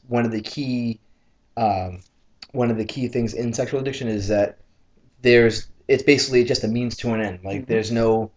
um, one of the key things in sexual addiction is that it's basically just a means to an end. Like Hmm. there's no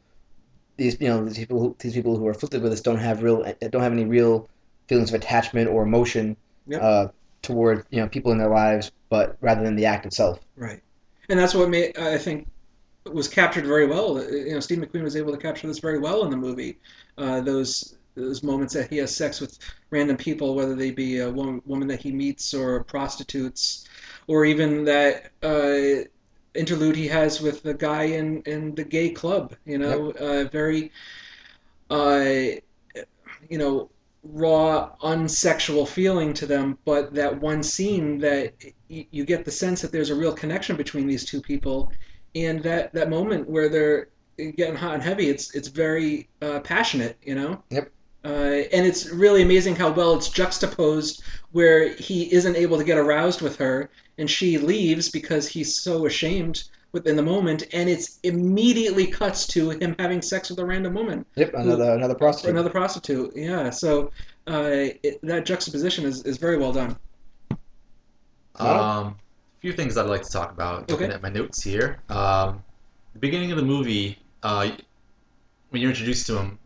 these people who are afflicted with this don't have any real feelings of attachment or emotion Yep. uh, toward people in their lives, but rather than the act itself. Right. And that's what made I think was captured very well. Steve McQueen was able to capture this very well in the movie. Those moments that he has sex with random people, whether they be a woman that he meets or prostitutes, or even that interlude he has with the guy in the gay club. Yep. Very uh, you know raw unsexual feeling to them, but that one scene that you get the sense that there's a real connection between these two people, and that moment where they're getting hot and heavy, it's very passionate, Yep. and it's really amazing how well it's juxtaposed, where he isn't able to get aroused with her and she leaves because he's so ashamed within the moment, and it's immediately cuts to him having sex with a random woman Yep. who Another for prostitute. another prostitute. Yeah, so that juxtaposition is very well done. Mono. A few things I'd like to talk about. Looking Okay. at my notes here. The beginning of the movie, when you're introduced to him,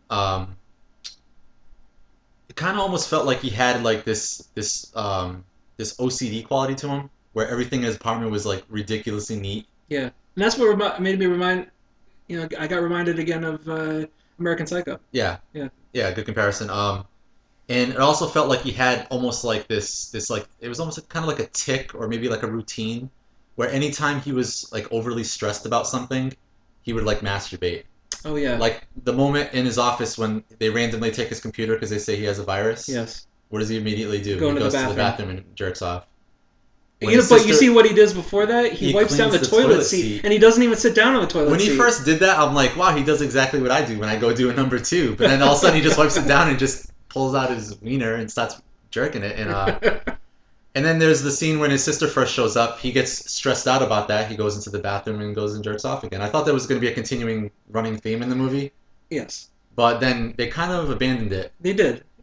it kind of almost felt like he had like this OCD quality to him, where everything in his apartment was like ridiculously neat. Yeah, and that's what made me remind. I got reminded again of American Psycho. Yeah, Yeah. yeah, good comparison. And it also felt like he had almost like this like it was almost like, kind of like a tick or maybe like a routine, where anytime he was like overly stressed about something, he would like masturbate. Oh yeah. Like the moment in his office when they randomly take his computer because they say he has a virus. Yes. What does he immediately do? Go He into the goes to the bathroom. bathroom and jerks off. When his But you see sister, what he does before that? He he wipes down cleans the the toilet toilet seat, seat. and he doesn't even sit down on the toilet When he seat. first did that, I'm like, wow, he does exactly what I do when I go do a number two. But then all of a sudden, he just wipes it down and just pulls out his wiener and starts jerking it. And then there's the scene when his sister first shows up. He gets stressed out about that. He goes into the bathroom and goes and jerks off again. I thought there was going to be a continuing running theme in the movie, Yes, but then they kind of abandoned it. they did.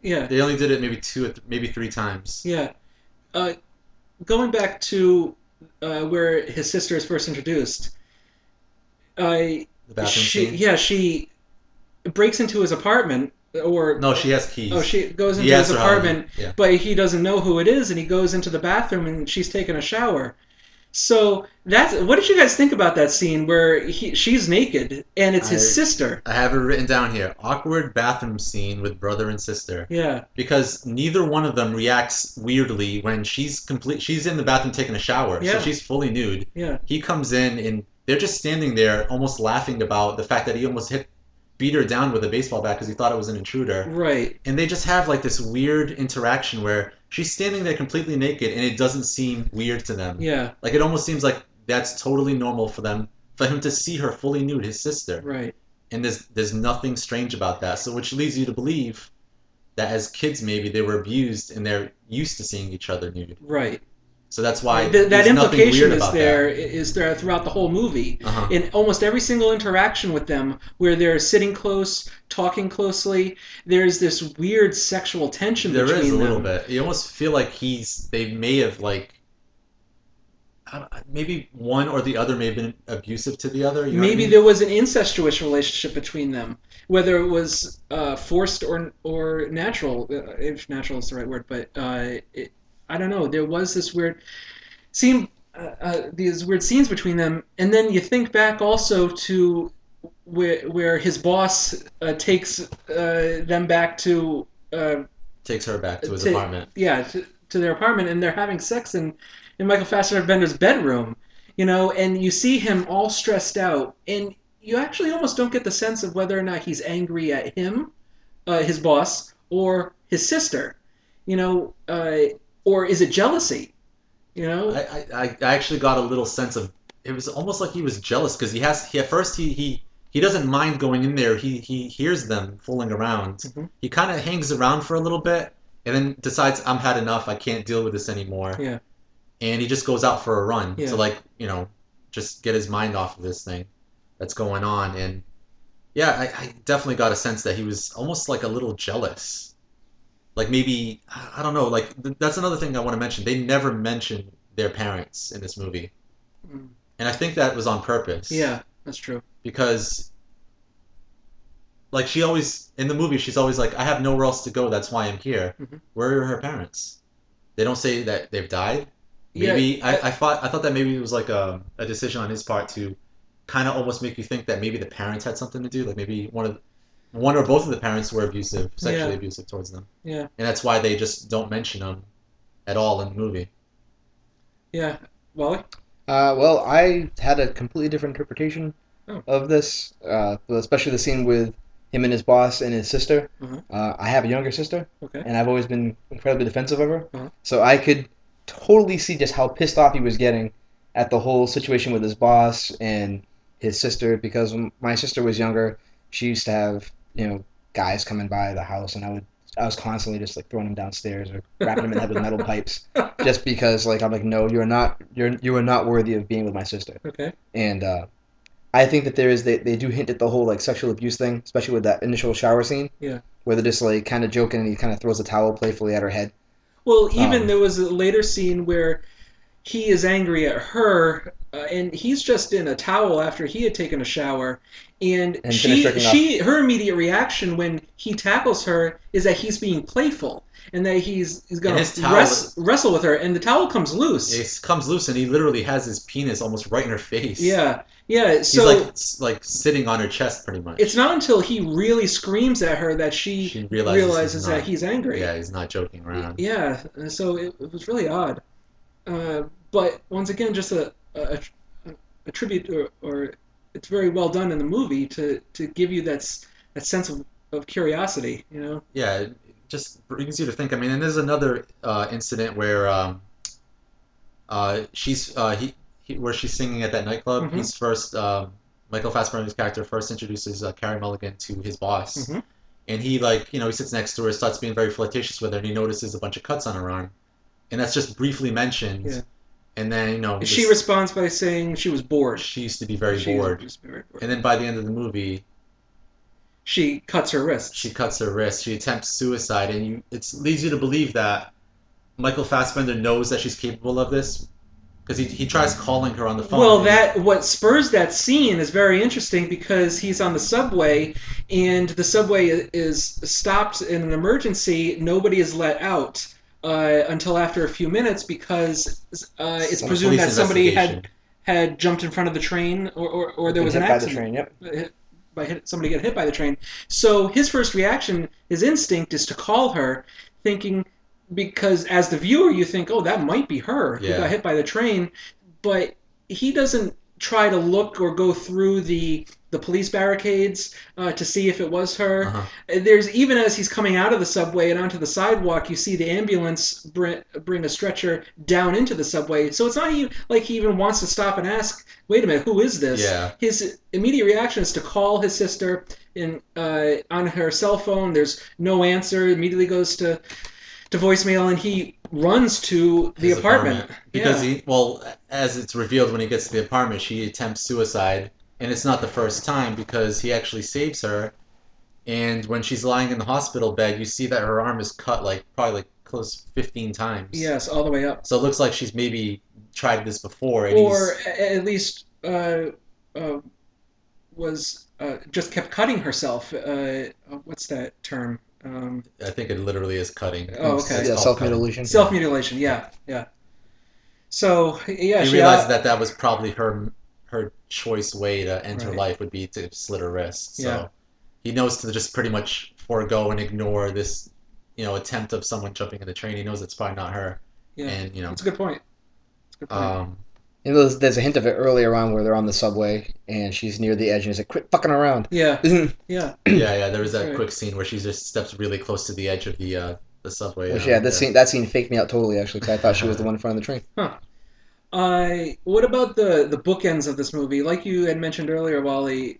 Yeah, They only did it maybe maybe three times. yeah. Uh, Going back to where his sister is first introduced, The bathroom scene. she breaks into his apartment, or No, she has oh, keys. she goes He into his asked her how. apartment, Yeah. but he doesn't know who it is, and he goes into the bathroom, and she's taking a shower. So that's what did you guys think about that scene where she's naked and it's his I sister? I have it written down here. Awkward bathroom scene with brother and sister. Yeah, Because neither one of them reacts weirdly when she's in the bathroom taking a shower, so yeah, she's fully nude. yeah, He comes in and they're just standing there almost laughing about the fact that he almost beat her down with a baseball bat because he thought it was an intruder. right, And they just have like this weird interaction where she's standing there completely naked and it doesn't seem weird to them. yeah, Like it almost seems like that's totally normal for him to see her fully nude, his sister. right. And there's nothing strange about that. So which leads you to believe that as kids maybe they were abused and they're used to seeing each other nude. Right. So that's why That there's nothing implication weird about that. is there throughout the whole movie. Uh-huh. In almost every single interaction with them, where they're sitting close, talking closely, there's this weird sexual tension There between is a them. little bit. You almost feel like they may have like maybe one or the other may have been abusive to the other. You know what I Maybe mean? there was an incestuous relationship between them, whether it was forced or natural, if natural is the right word. But I don't know. There was this weird scene, these weird scenes between them, and then you think back also to where his boss takes them back Takes her back to his to apartment. yeah to their apartment, and they're having sex in Michael Fassbender's bedroom, and you see him all stressed out, and you actually almost don't get the sense of whether or not he's angry at him, his boss, or his sister, or is it jealousy? You know, I actually got a little sense of it was almost like he was jealous because he at first he doesn't mind going in there. He hears them fooling around. Mhm. He kind of hangs around for a little bit and then decides I'm had enough. I can't deal with this anymore. Yeah. And he just goes out for a run Yeah. to like just get his mind off of this thing that's going on. And yeah, I definitely got a sense that he was almost like a little jealous. Like maybe I don't know. Like that's another thing I want to mention. They never mention their parents in this movie, Mm. and I think that was on purpose. Yeah, that's true. Because like she always in the movie, she's always like, "I have nowhere else to go. That's why I'm here." Mhm. Where are her parents? They don't say that they've died. Yeah, Maybe I thought that maybe it was like a decision on his part to kind of almost make you think that maybe the parents had something to do. Like maybe one or both of the parents were abusive, sexually Yeah. abusive towards them. yeah, And that's why they just don't mention them at all in the movie. yeah. Wally? Well, I had a completely different interpretation Oh. of this, especially the scene with him and his boss and his sister. Uh-huh. I have a younger sister, Okay. and I've always been incredibly defensive of her. Uh-huh. So I could totally see just how pissed off he was getting at the whole situation with his boss and his sister. Because when my sister was younger, she used to have guys coming by the house, and I was constantly just like throwing them downstairs or wrapping them in the head with metal pipes, just because like I'm like, no, you are not worthy of being with my sister. Okay. And I think that they do hint at the whole like sexual abuse thing, especially with that initial shower scene. Yeah. Where they're just like kind of joking, and he kind of throws a towel playfully at her head. Well, even Um, there was a later scene where he is angry at her, and he's just in a towel after he had taken a shower, and And finished jerking off. her immediate reaction when he tackles her is that he's being playful and that he's going And his to towel- wrestle with her, and the towel comes loose. It comes loose and he literally has his penis almost right in her face. Yeah, yeah. He's So like sitting on her chest pretty much. it's not until he really screams at her that she She realizes not- that he's angry. Yeah, he's not joking around. Yeah, so it was really odd. But once again, just a tribute, or it's very well done in the movie to give you that sense of curiosity. Yeah, it just brings you to think. I mean, and there's another incident where where she's singing at that nightclub. Mhm. He's first Michael Fassbender's character first introduces Carey Mulligan to his boss, Mhm. and he he sits next to her, starts being very flirtatious with her, and he notices a bunch of cuts on her arm, and that's just briefly mentioned. Yeah. And then She responds by saying she was bored. she used to be very She bored, was very bored. and then by the end of the movie, she cuts her wrists. She cuts her wrist. She attempts suicide, and it leads you to believe that Michael Fassbender knows that she's capable of this because he tries calling her on the phone. Well, that what spurs that scene is very interesting because he's on the subway, and the subway is stopped in an emergency. Nobody is let out until after a few minutes because it's Some presumed police that somebody investigation. had jumped in front of the train, or there Been was hit an by the accident. train. Yep. Somebody get hit by the train. So his first reaction, his instinct, is to call her, thinking because as the viewer you think, oh, that might be her who Yeah. got hit by the train, but he doesn't try to look or go through the police barricades to see if it was her. Uh-huh. There's even as he's coming out of the subway and onto the sidewalk, you see the ambulance bring a stretcher down into the subway. So it's not even like he even wants to stop and ask, "Wait a minute, who is this?" Yeah. His immediate reaction is to call his sister on her cell phone. There's no answer. Immediately goes to voicemail, and he runs to the His apartment. because Yeah. as it's revealed when he gets to the apartment, she attempts suicide, and it's not the first time because he actually saves her. And when she's lying in the hospital bed, you see that her arm is cut like probably like close 15 times. Yes, all the way up. So it looks like she's maybe tried this before, and Or he's at least was just kept cutting herself. What's that term? I think it literally is cutting. Oh, okay. It's Yeah, called self cutting. mutilation. Self mutilation. Yeah, yeah. So yeah, He she realizes that was probably her choice way to end her Right. life would be to slit her wrist. So Yeah. he knows to just pretty much forego and ignore this, attempt of someone jumping in the train. He knows it's probably not her. Yeah. And That's a good point. That's a good point. um, You know, there's a hint of it earlier on where they're on the subway and she's near the edge and he's like, "Quit fucking around." Yeah, Which, yeah. yeah, there was that Right. quick scene where she just steps really close to the edge of the subway. yeah, that scene faked me out totally actually because I thought she was the one in front of the train. What about the bookends of this movie? Like you had mentioned earlier, Wally,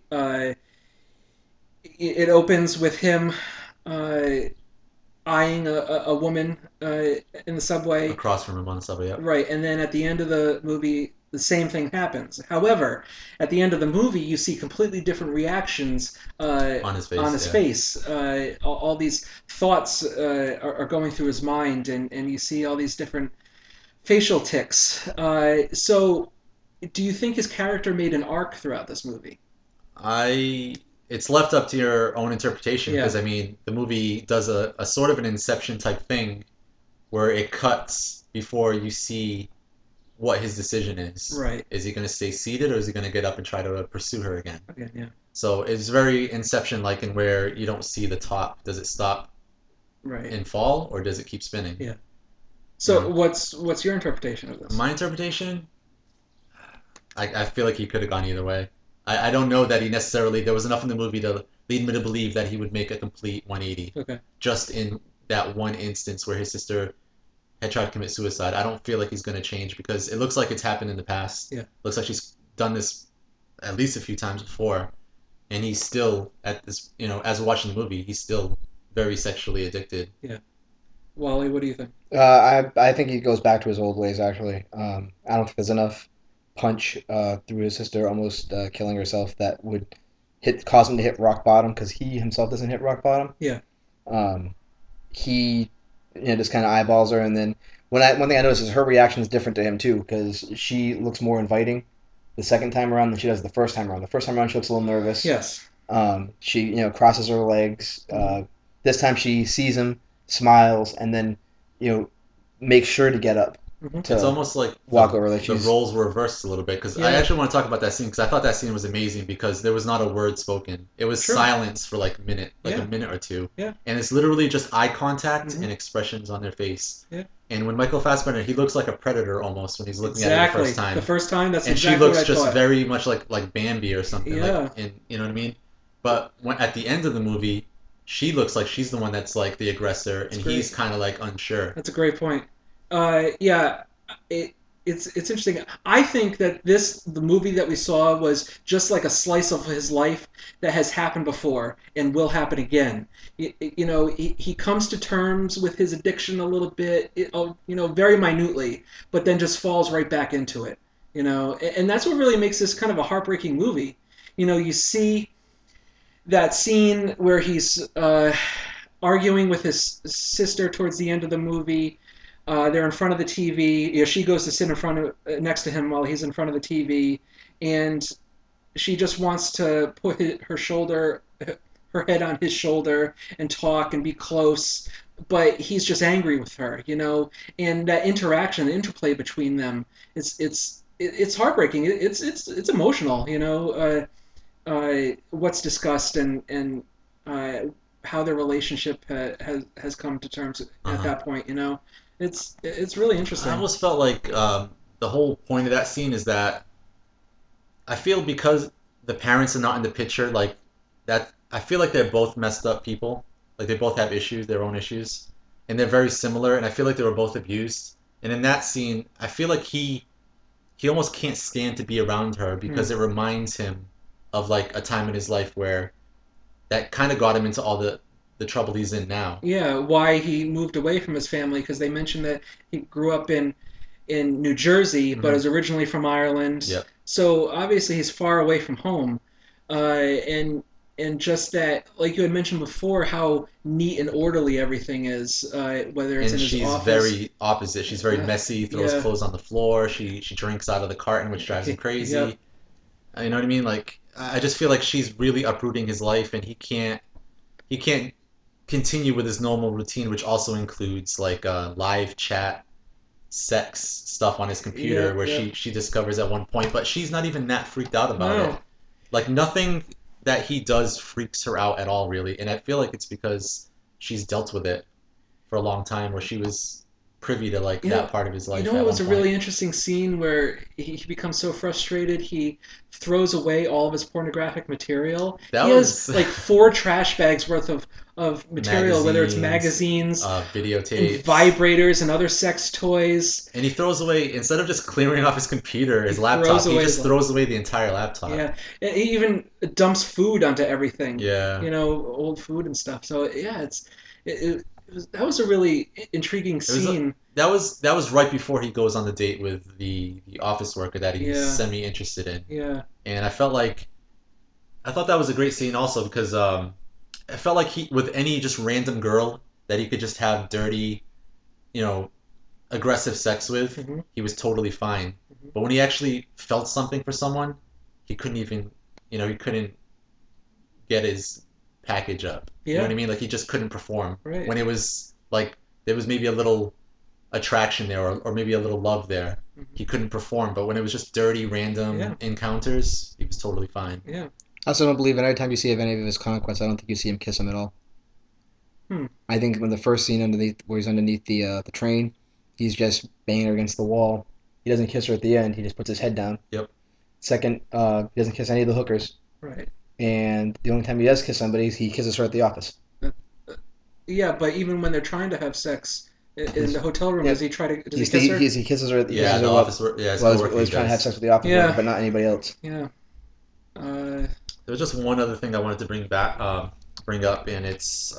it opens with him uh, eyeing a woman in the subway, across from him on the subway. Yep. right? And then at the end of the movie, the same thing happens. However, at the end of the movie, you see completely different reactions On his face. on his yeah. face. All these thoughts are going through his mind, and you see all these different facial tics. So, do you think his character made an arc throughout this movie? It's left up to your own interpretation Yeah. because I mean the movie does a sort of an Inception type thing where it cuts before you see what his decision is. Right. Is he going to stay seated or is he going to get up and try to pursue her again? Okay, yeah. So it's very Inception like in where you don't see the top. Does it stop Right. and fall or does it keep spinning? Yeah. So, Yeah. what's your interpretation of this? My interpretation, I feel like he could have gone either way. I don't know that he necessarily, there was enough in the movie to lead me to believe that he would make a complete 180. Okay. Just in that one instance where his sister had tried to commit suicide. I don't feel like he's going to change because it looks like it's happened in the past. Yeah. Looks like she's done this at least a few times before. And he's still at this, as we're watching the movie, he's still very sexually addicted. Wally, what do you think? I think he goes back to his old ways actually. I don't think there's enough punch through his sister almost killing herself that would cause him to hit rock bottom because he himself doesn't hit rock bottom. Yeah. He just kind of eyeballs her, and then one thing I noticed is her reaction is different to him too because she looks more inviting the second time around than she does the first time around. The first time around she looks a little nervous. Yes. She crosses her legs. This time she sees him, smiles, and then makes sure to get up Mhm. to It's almost like walk over. Like the she's roles were reversed a little bit because I Yeah. actually want to talk about that scene because I thought that scene was amazing because there was not a word spoken. It was True. silence for like Yeah. a minute or two. Yeah. And it's literally just eye contact Mhm. and expressions on their face. Yeah. And when Michael Fassbender, he looks like a predator almost when he's looking at it Exactly. the first time. The first time, that's And exactly she looks what I just thought. very much like Bambi or something. Yeah. Like, and you know what I mean? But at the end of the movie, she looks like she's the one that's like the aggressor, and great. he's kind of like unsure. That's a great point. Yeah, it's interesting. I think that the movie that we saw was just like a slice of his life that has happened before and will happen again. He comes to terms with his addiction a little bit, very minutely, but then just falls right back into it. And that's what really makes this kind of a heartbreaking movie. You see that scene where he's arguing with his sister towards the end of the movie. They're in front of the TV. You know, she goes to sit in front of next to him while he's in front of the TV, and she just wants to put her head on his shoulder, and talk and be close. But he's just angry with her, you know. And that interaction, the interplay between them, it's heartbreaking. It's emotional, you know. What's discussed and how their relationship has come to terms at that point. You know, it's really I interesting. almost felt like the whole point of that scene is that I feel because the parents are not in the picture, like that. I feel like they're both messed up people. Like they both have issues, their own issues, and they're very similar. And I feel like they were both abused. And in that scene, I feel like he almost can't stand to be around her because it reminds him of like a time in his life where that kind of got him into all the trouble he's in now. Yeah, why he moved away from his family, because they mentioned that he grew up in New Jersey, but Mhm. is originally from Ireland. Yep. So obviously he's far away from home, and just that, like you had mentioned before, how neat and orderly everything is, whether it's And in his she's office. very opposite. She's very Uh, messy, throws yeah, clothes on the floor. She drinks out of the carton, which drives him yep. crazy. You know what I mean? Like I just feel like she's really uprooting his life, and he can't continue with his normal routine, which also includes like live chat, sex stuff on his computer, Yep, where yep. she discovers at one point. But she's not even that freaked out about it. No. Like nothing that he does freaks her out at all, really. And I feel like it's because she's dealt with it for a long time, where she was privy to like You know, that part of his you life know, it at one was a point. really interesting scene where he becomes so frustrated he throws away all of his pornographic material. That He has was like 4 trash bags worth of material, whether it's magazines, magazines and videotapes, vibrators and other sex toys. and he throws away instead of just clearing off his computer, He his throws laptop. He away his just life. throws away the entire laptop. Yeah, and he even dumps food onto everything. Yeah, You know, old food and stuff. So yeah, that was a really intriguing it was. scene. That was right before he goes on the date with the office worker that he's Yeah, semi interested in, yeah, and I thought that was a great scene also because I felt like he with any just random girl that he could just have dirty, you know, aggressive sex with, hmm he was totally fine. hmm But when he actually felt something for someone, he couldn't even, he couldn't get his package up. You know what yeah, I mean? Like he just couldn't perform. right. When it was like there was maybe a little attraction there or maybe a little love there, hmm he couldn't perform. But when it was just dirty, Yeah, random encounters, he was totally fine. yeah. I also don't believe in every time you see of any of his conquests, I don't think you see him kiss him at all. Hmm. I think when the first scene underneath where he's underneath the train, he's just banging her against the wall. He doesn't kiss her at the end. He just puts his head down. Yep. Second, he doesn't kiss any of the hookers. Right. And the only time he does kiss somebody, he kisses her at the office. Uh, yeah, but even when they're trying to have sex in He's, the hotel room, yeah, does he kiss her? he kisses her. He Yeah, kisses her the while, office work. Yeah, his while coworker he's he trying to have does. sex with the office worker, Yeah, but not anybody else. yeah. Uh, There was just one other thing I wanted to bring up, and it's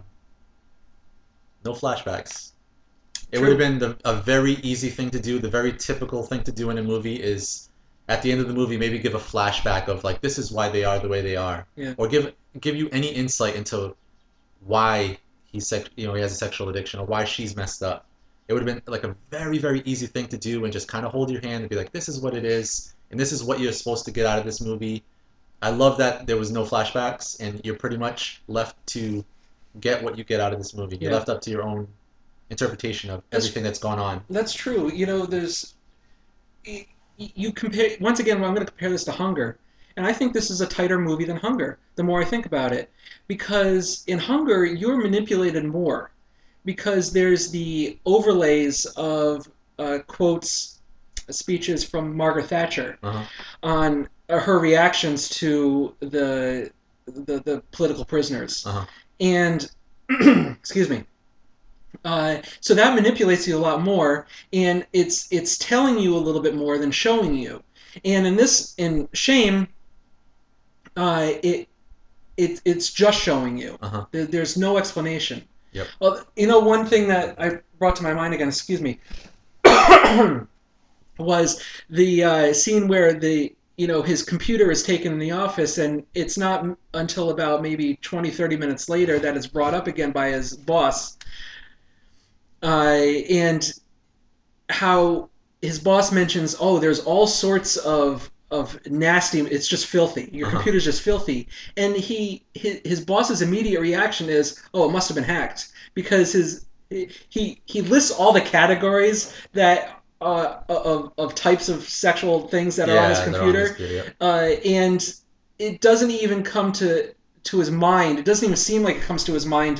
no flashbacks. It would have true. been a very easy thing to do. The very typical thing to do in a movie is at the end of the movie maybe give a flashback of like this is why they are the way they are, Yeah. or give you any insight into why he has a sexual addiction or why she's messed up. It would have been like a very easy thing to do and just kind of hold your hand and be like this is what it is and this is what you're supposed to get out of this movie. I love that there was no flashbacks and you're pretty much left to get what you get out of this movie. You're Yeah. left up to your own interpretation of That's everything that's gone on. that's true. You know, you compare once again. I'm going to compare this to Hunger, and I think this is a tighter movie than Hunger. The more I think about it, because in Hunger you're manipulated more, because there's the overlays of quotes, speeches from Margaret Thatcher Uh-huh. on her reactions to the political prisoners, Uh-huh. and excuse me. So that manipulates you a lot more, and it's telling you a little bit more than showing you. And in Shame, it's just showing you. Uh-huh. There's no explanation. Yep. Well, you know, one thing that I brought to my mind again, excuse me, was the scene where his computer is taken in the office, and it's not until about maybe 20, 30 minutes later that it's brought up again by his boss. And how his boss mentions, oh, there's all sorts of nasty. It's just filthy. Your computer's just filthy. And his boss's immediate reaction is, oh, it must have been hacked, because he lists all the categories that of types of sexual things that are on his computer, and it doesn't even come to his mind. It doesn't even seem like it comes to his mind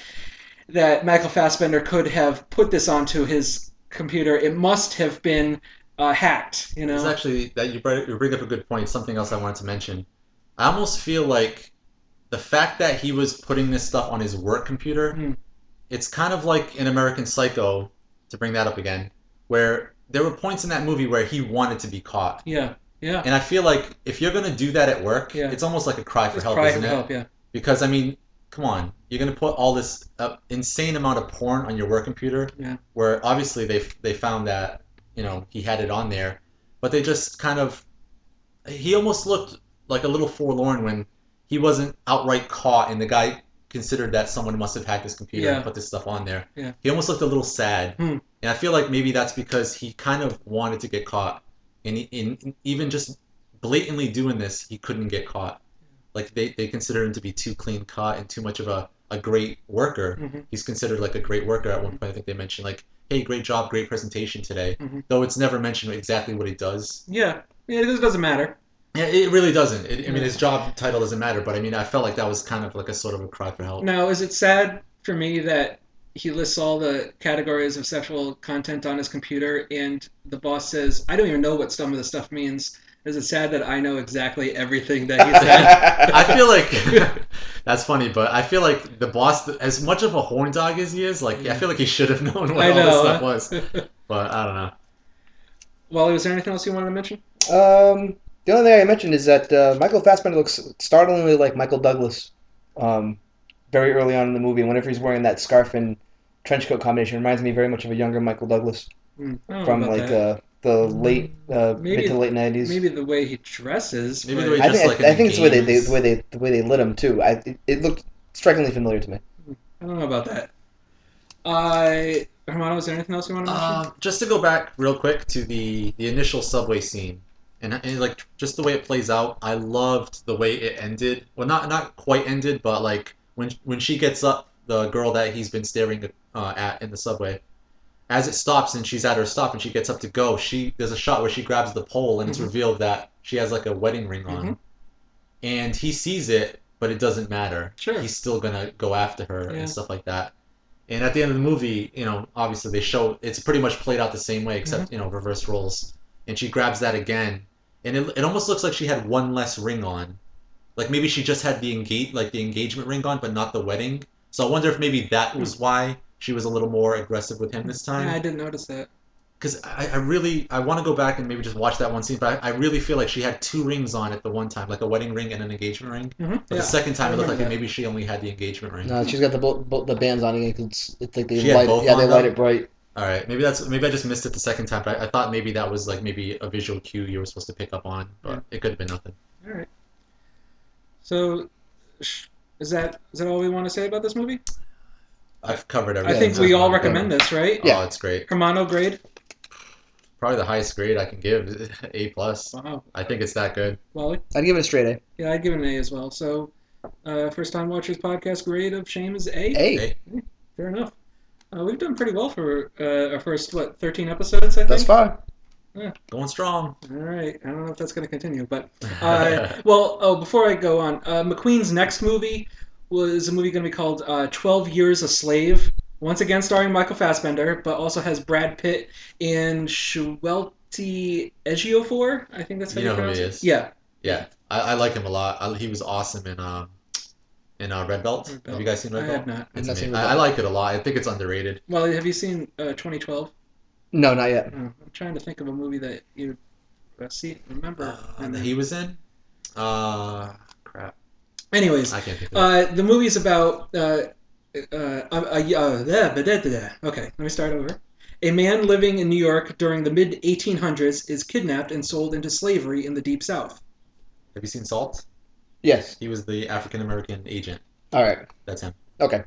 that Michael Fassbender could have put this onto his computer. It must have been hacked. It's actually that you bring up a good point. Something else I wanted to mention. I almost feel like the fact that he was putting this stuff on his work computer, it's kind of like in American Psycho, to bring that up again, where there were points in that movie where he wanted to be caught. Yeah. And I feel like if you're gonna do that at work, it's almost like a cry for help, isn't it? Yeah. Because I mean, come on, you're gonna put all this insane amount of porn on your work computer, where obviously they found that he had it on there, but they just kind of, he almost looked like a little forlorn when he wasn't outright caught, and the guy considered that someone must have hacked his computer and put this stuff on there. Yeah. He almost looked a little sad, and I feel like maybe that's because he kind of wanted to get caught, and even just blatantly doing this, he couldn't get caught. Like they consider him to be too clean cut and too much of a great worker. He's considered like a great worker at one point. I think they mentioned like, hey, great job, great presentation today. Though it's never mentioned exactly what he does. Yeah, it doesn't matter. Yeah, it really doesn't. I mean, his job title doesn't matter, but I mean, I felt like that was kind of like a sort of a cry for help. Now, is it sad for me that he lists all the categories of sexual content on his computer, and the boss says, I don't even know what some of the stuff means? Is it sad that I know exactly everything that he said? I feel like that's funny, but I feel like the boss, as much of a horn dog as he is, like I feel like he should have known what all this stuff was. But I don't know. Wally, was there anything else you wanted to mention? The only thing I mentioned is that Michael Fassbender looks startlingly like Michael Douglas very early on in the movie. Whenever he's wearing that scarf and trench coat combination, it reminds me very much of a younger Michael Douglas from like the late mid to late 90s. Maybe the way he dresses. Maybe the way I think it's the way they lit him too. It looked strikingly familiar to me. I don't know about that. Hermano, is there anything else you want to mention? Just to go back real quick to the initial subway scene. And like just the way it plays out, I loved the way it ended. Well, not quite ended, but like when she gets up, the girl that he's been staring at in the subway, as it stops and she's at her stop and she gets up to go, there's a shot where she grabs the pole and it's revealed that she has like a wedding ring on, and he sees it, but it doesn't matter. Sure, he's still gonna go after her and stuff like that. And at the end of the movie, obviously they show it's pretty much played out the same way, except reverse roles, and she grabs that again. And it almost looks like she had one less ring on. Like maybe she just had the engagement ring on, but not the wedding. So I wonder if maybe that was why she was a little more aggressive with him this time. Yeah, I didn't notice that. Because I want to go back and maybe just watch that one scene, but I really feel like she had two rings on at the one time, like a wedding ring and an engagement ring. But the second time it looked like maybe she only had the engagement ring. No, she's got the bands on it. It's like they light it bright. All right, maybe I just missed it the second time, but I thought maybe that was like maybe a visual cue you were supposed to pick up on, but it could have been nothing. All right. So, is that all we want to say about this movie? I've covered everything. I think we all recommend this, right? Yeah, it's great. Hermano, grade? Probably the highest grade I can give, A+. Wow. I think it's that good. Wally? I'd give it a straight A. Yeah, I'd give it an A as well. So, First Time Watchers podcast grade of Shame is A? A. Fair enough. We've done pretty well for our first, 13 episodes, I think? That's fine. Yeah. Going strong. All right. I don't know if that's going to continue, but... before I go on, McQueen's next movie was a movie going to be called 12 Years a Slave. Once again starring Michael Fassbender, but also has Brad Pitt and Chiwetel Ejiofor. I think that's how you pronounce it. Who he is. Yeah. Yeah. I like him a lot. He was awesome in Red Belt. Have you guys seen Red Belt? I have not. I like it a lot. I think it's underrated. Well, have you seen 2012? No, not yet. I'm trying to think of a movie that you remember. He was in? Crap. Anyways, I can't think of it. the movie is about... okay, let me start over. A man living in New York during the mid 1800s is kidnapped and sold into slavery in the Deep South. Have you seen Salt? Yes. He was the African American agent. All right. That's him. Okay.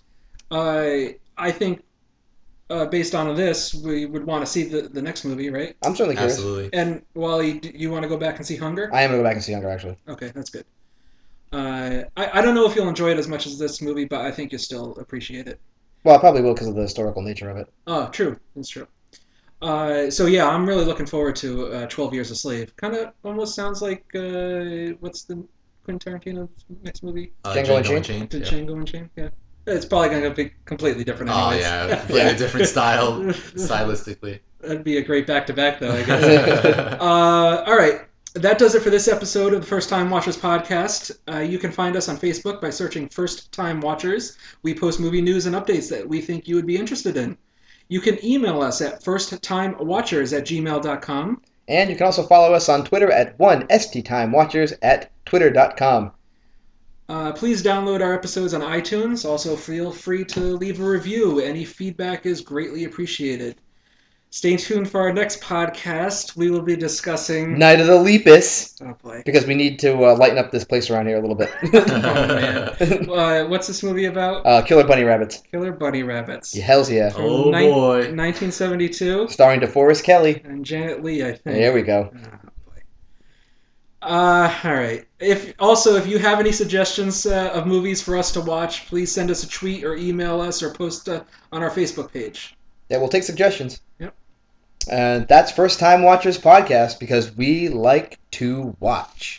I think based on this, we would want to see the next movie, right? I'm certainly curious. Absolutely. And Wally, you want to go back and see Hunger? I am gonna go back and see Younger, actually. Okay, that's good. I don't know if you'll enjoy it as much as this movie, but I think you'll still appreciate it. Well, I probably will because of the historical nature of it. Oh, true. That's true. So yeah, I'm really looking forward to 12 Years a Slave. Kind of almost sounds like what's the Quentin Tarantino next movie? Django Unchained? The Yeah. Django Unchained. Yeah, it's probably going to be completely different. Oh Anyways. yeah, completely different style, stylistically. That'd be a great back-to-back, though, I guess. All right. That does it for this episode of the First Time Watchers podcast. You can find us on Facebook by searching First Time Watchers. We post movie news and updates that we think you would be interested in. You can email us at firsttimewatchers@gmail.com. And you can also follow us on Twitter at 1sttimewatchers at twitter.com. Please download our episodes on iTunes. Also, feel free to leave a review. Any feedback is greatly appreciated. Stay tuned for our next podcast. We will be discussing... Night of the Lepus, Oh, boy. because we need to lighten up this place around here a little bit. man. What's this movie about? Killer Bunny Rabbits. Killer Bunny Rabbits. Yeah, hells yeah. From Oh, boy. 1972. Starring DeForest Kelly. And Janet Leigh, I think. There we go. Oh, boy. All right. If you have any suggestions of movies for us to watch, please send us a tweet or email us or post on our Facebook page. Yeah, we'll take suggestions. Yep. And that's First Time Watchers podcast because we like to watch.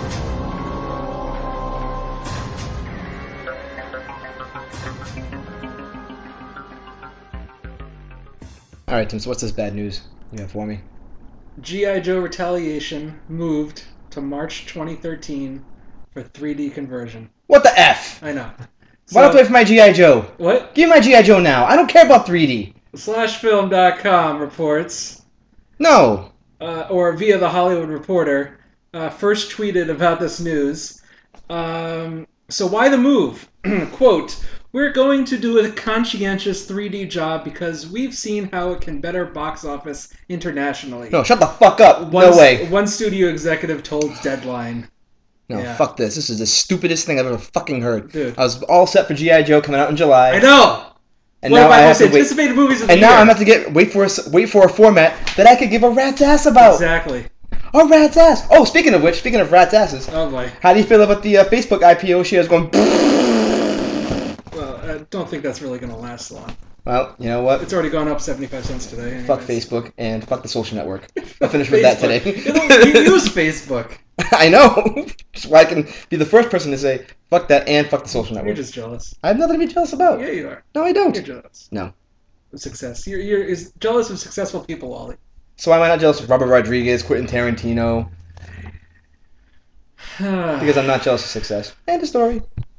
All right, Tim. So what's this bad news you have for me? G.I. Joe Retaliation moved to March 2013 for 3D conversion. What the f? I know. Why don't I play for my GI Joe? What? Give me my GI Joe now. I don't care about 3D. Slashfilm.com reports, No. or via the Hollywood Reporter, first tweeted about this news. So why the move? Quote, "We're going to do a conscientious 3D job because we've seen how it can better box office internationally." No, shut the fuck up. One, No way. One studio executive told Deadline. No, Yeah. fuck this. This is the stupidest thing I've ever fucking heard. Dude. I was all set for GI Joe coming out in July. I know! And One now of my I have most to wait. anticipated movies of the And now year. I'm going to have to wait for a format that I could give a rat's ass about. Exactly. A rat's ass. Oh, speaking of which, speaking of rat's asses, Oh boy. how do you feel about the Facebook IPO shares going? Well, I don't think that's really going to last long. Well, you know what? It's already gone up 75 cents today. Fuck anyways. Facebook and fuck the social network. I'll finish with that today. Facebook. You use Facebook. I know. Just why I can be the first person to say fuck that and fuck the social You're network. just jealous. I have nothing to be jealous about. Yeah, you are. No, I don't. You're jealous. No. Of success. You're is jealous of successful people, Wally. So am I not jealous of Robert Rodriguez, Quentin Tarantino? Because I'm not jealous of success. End of story.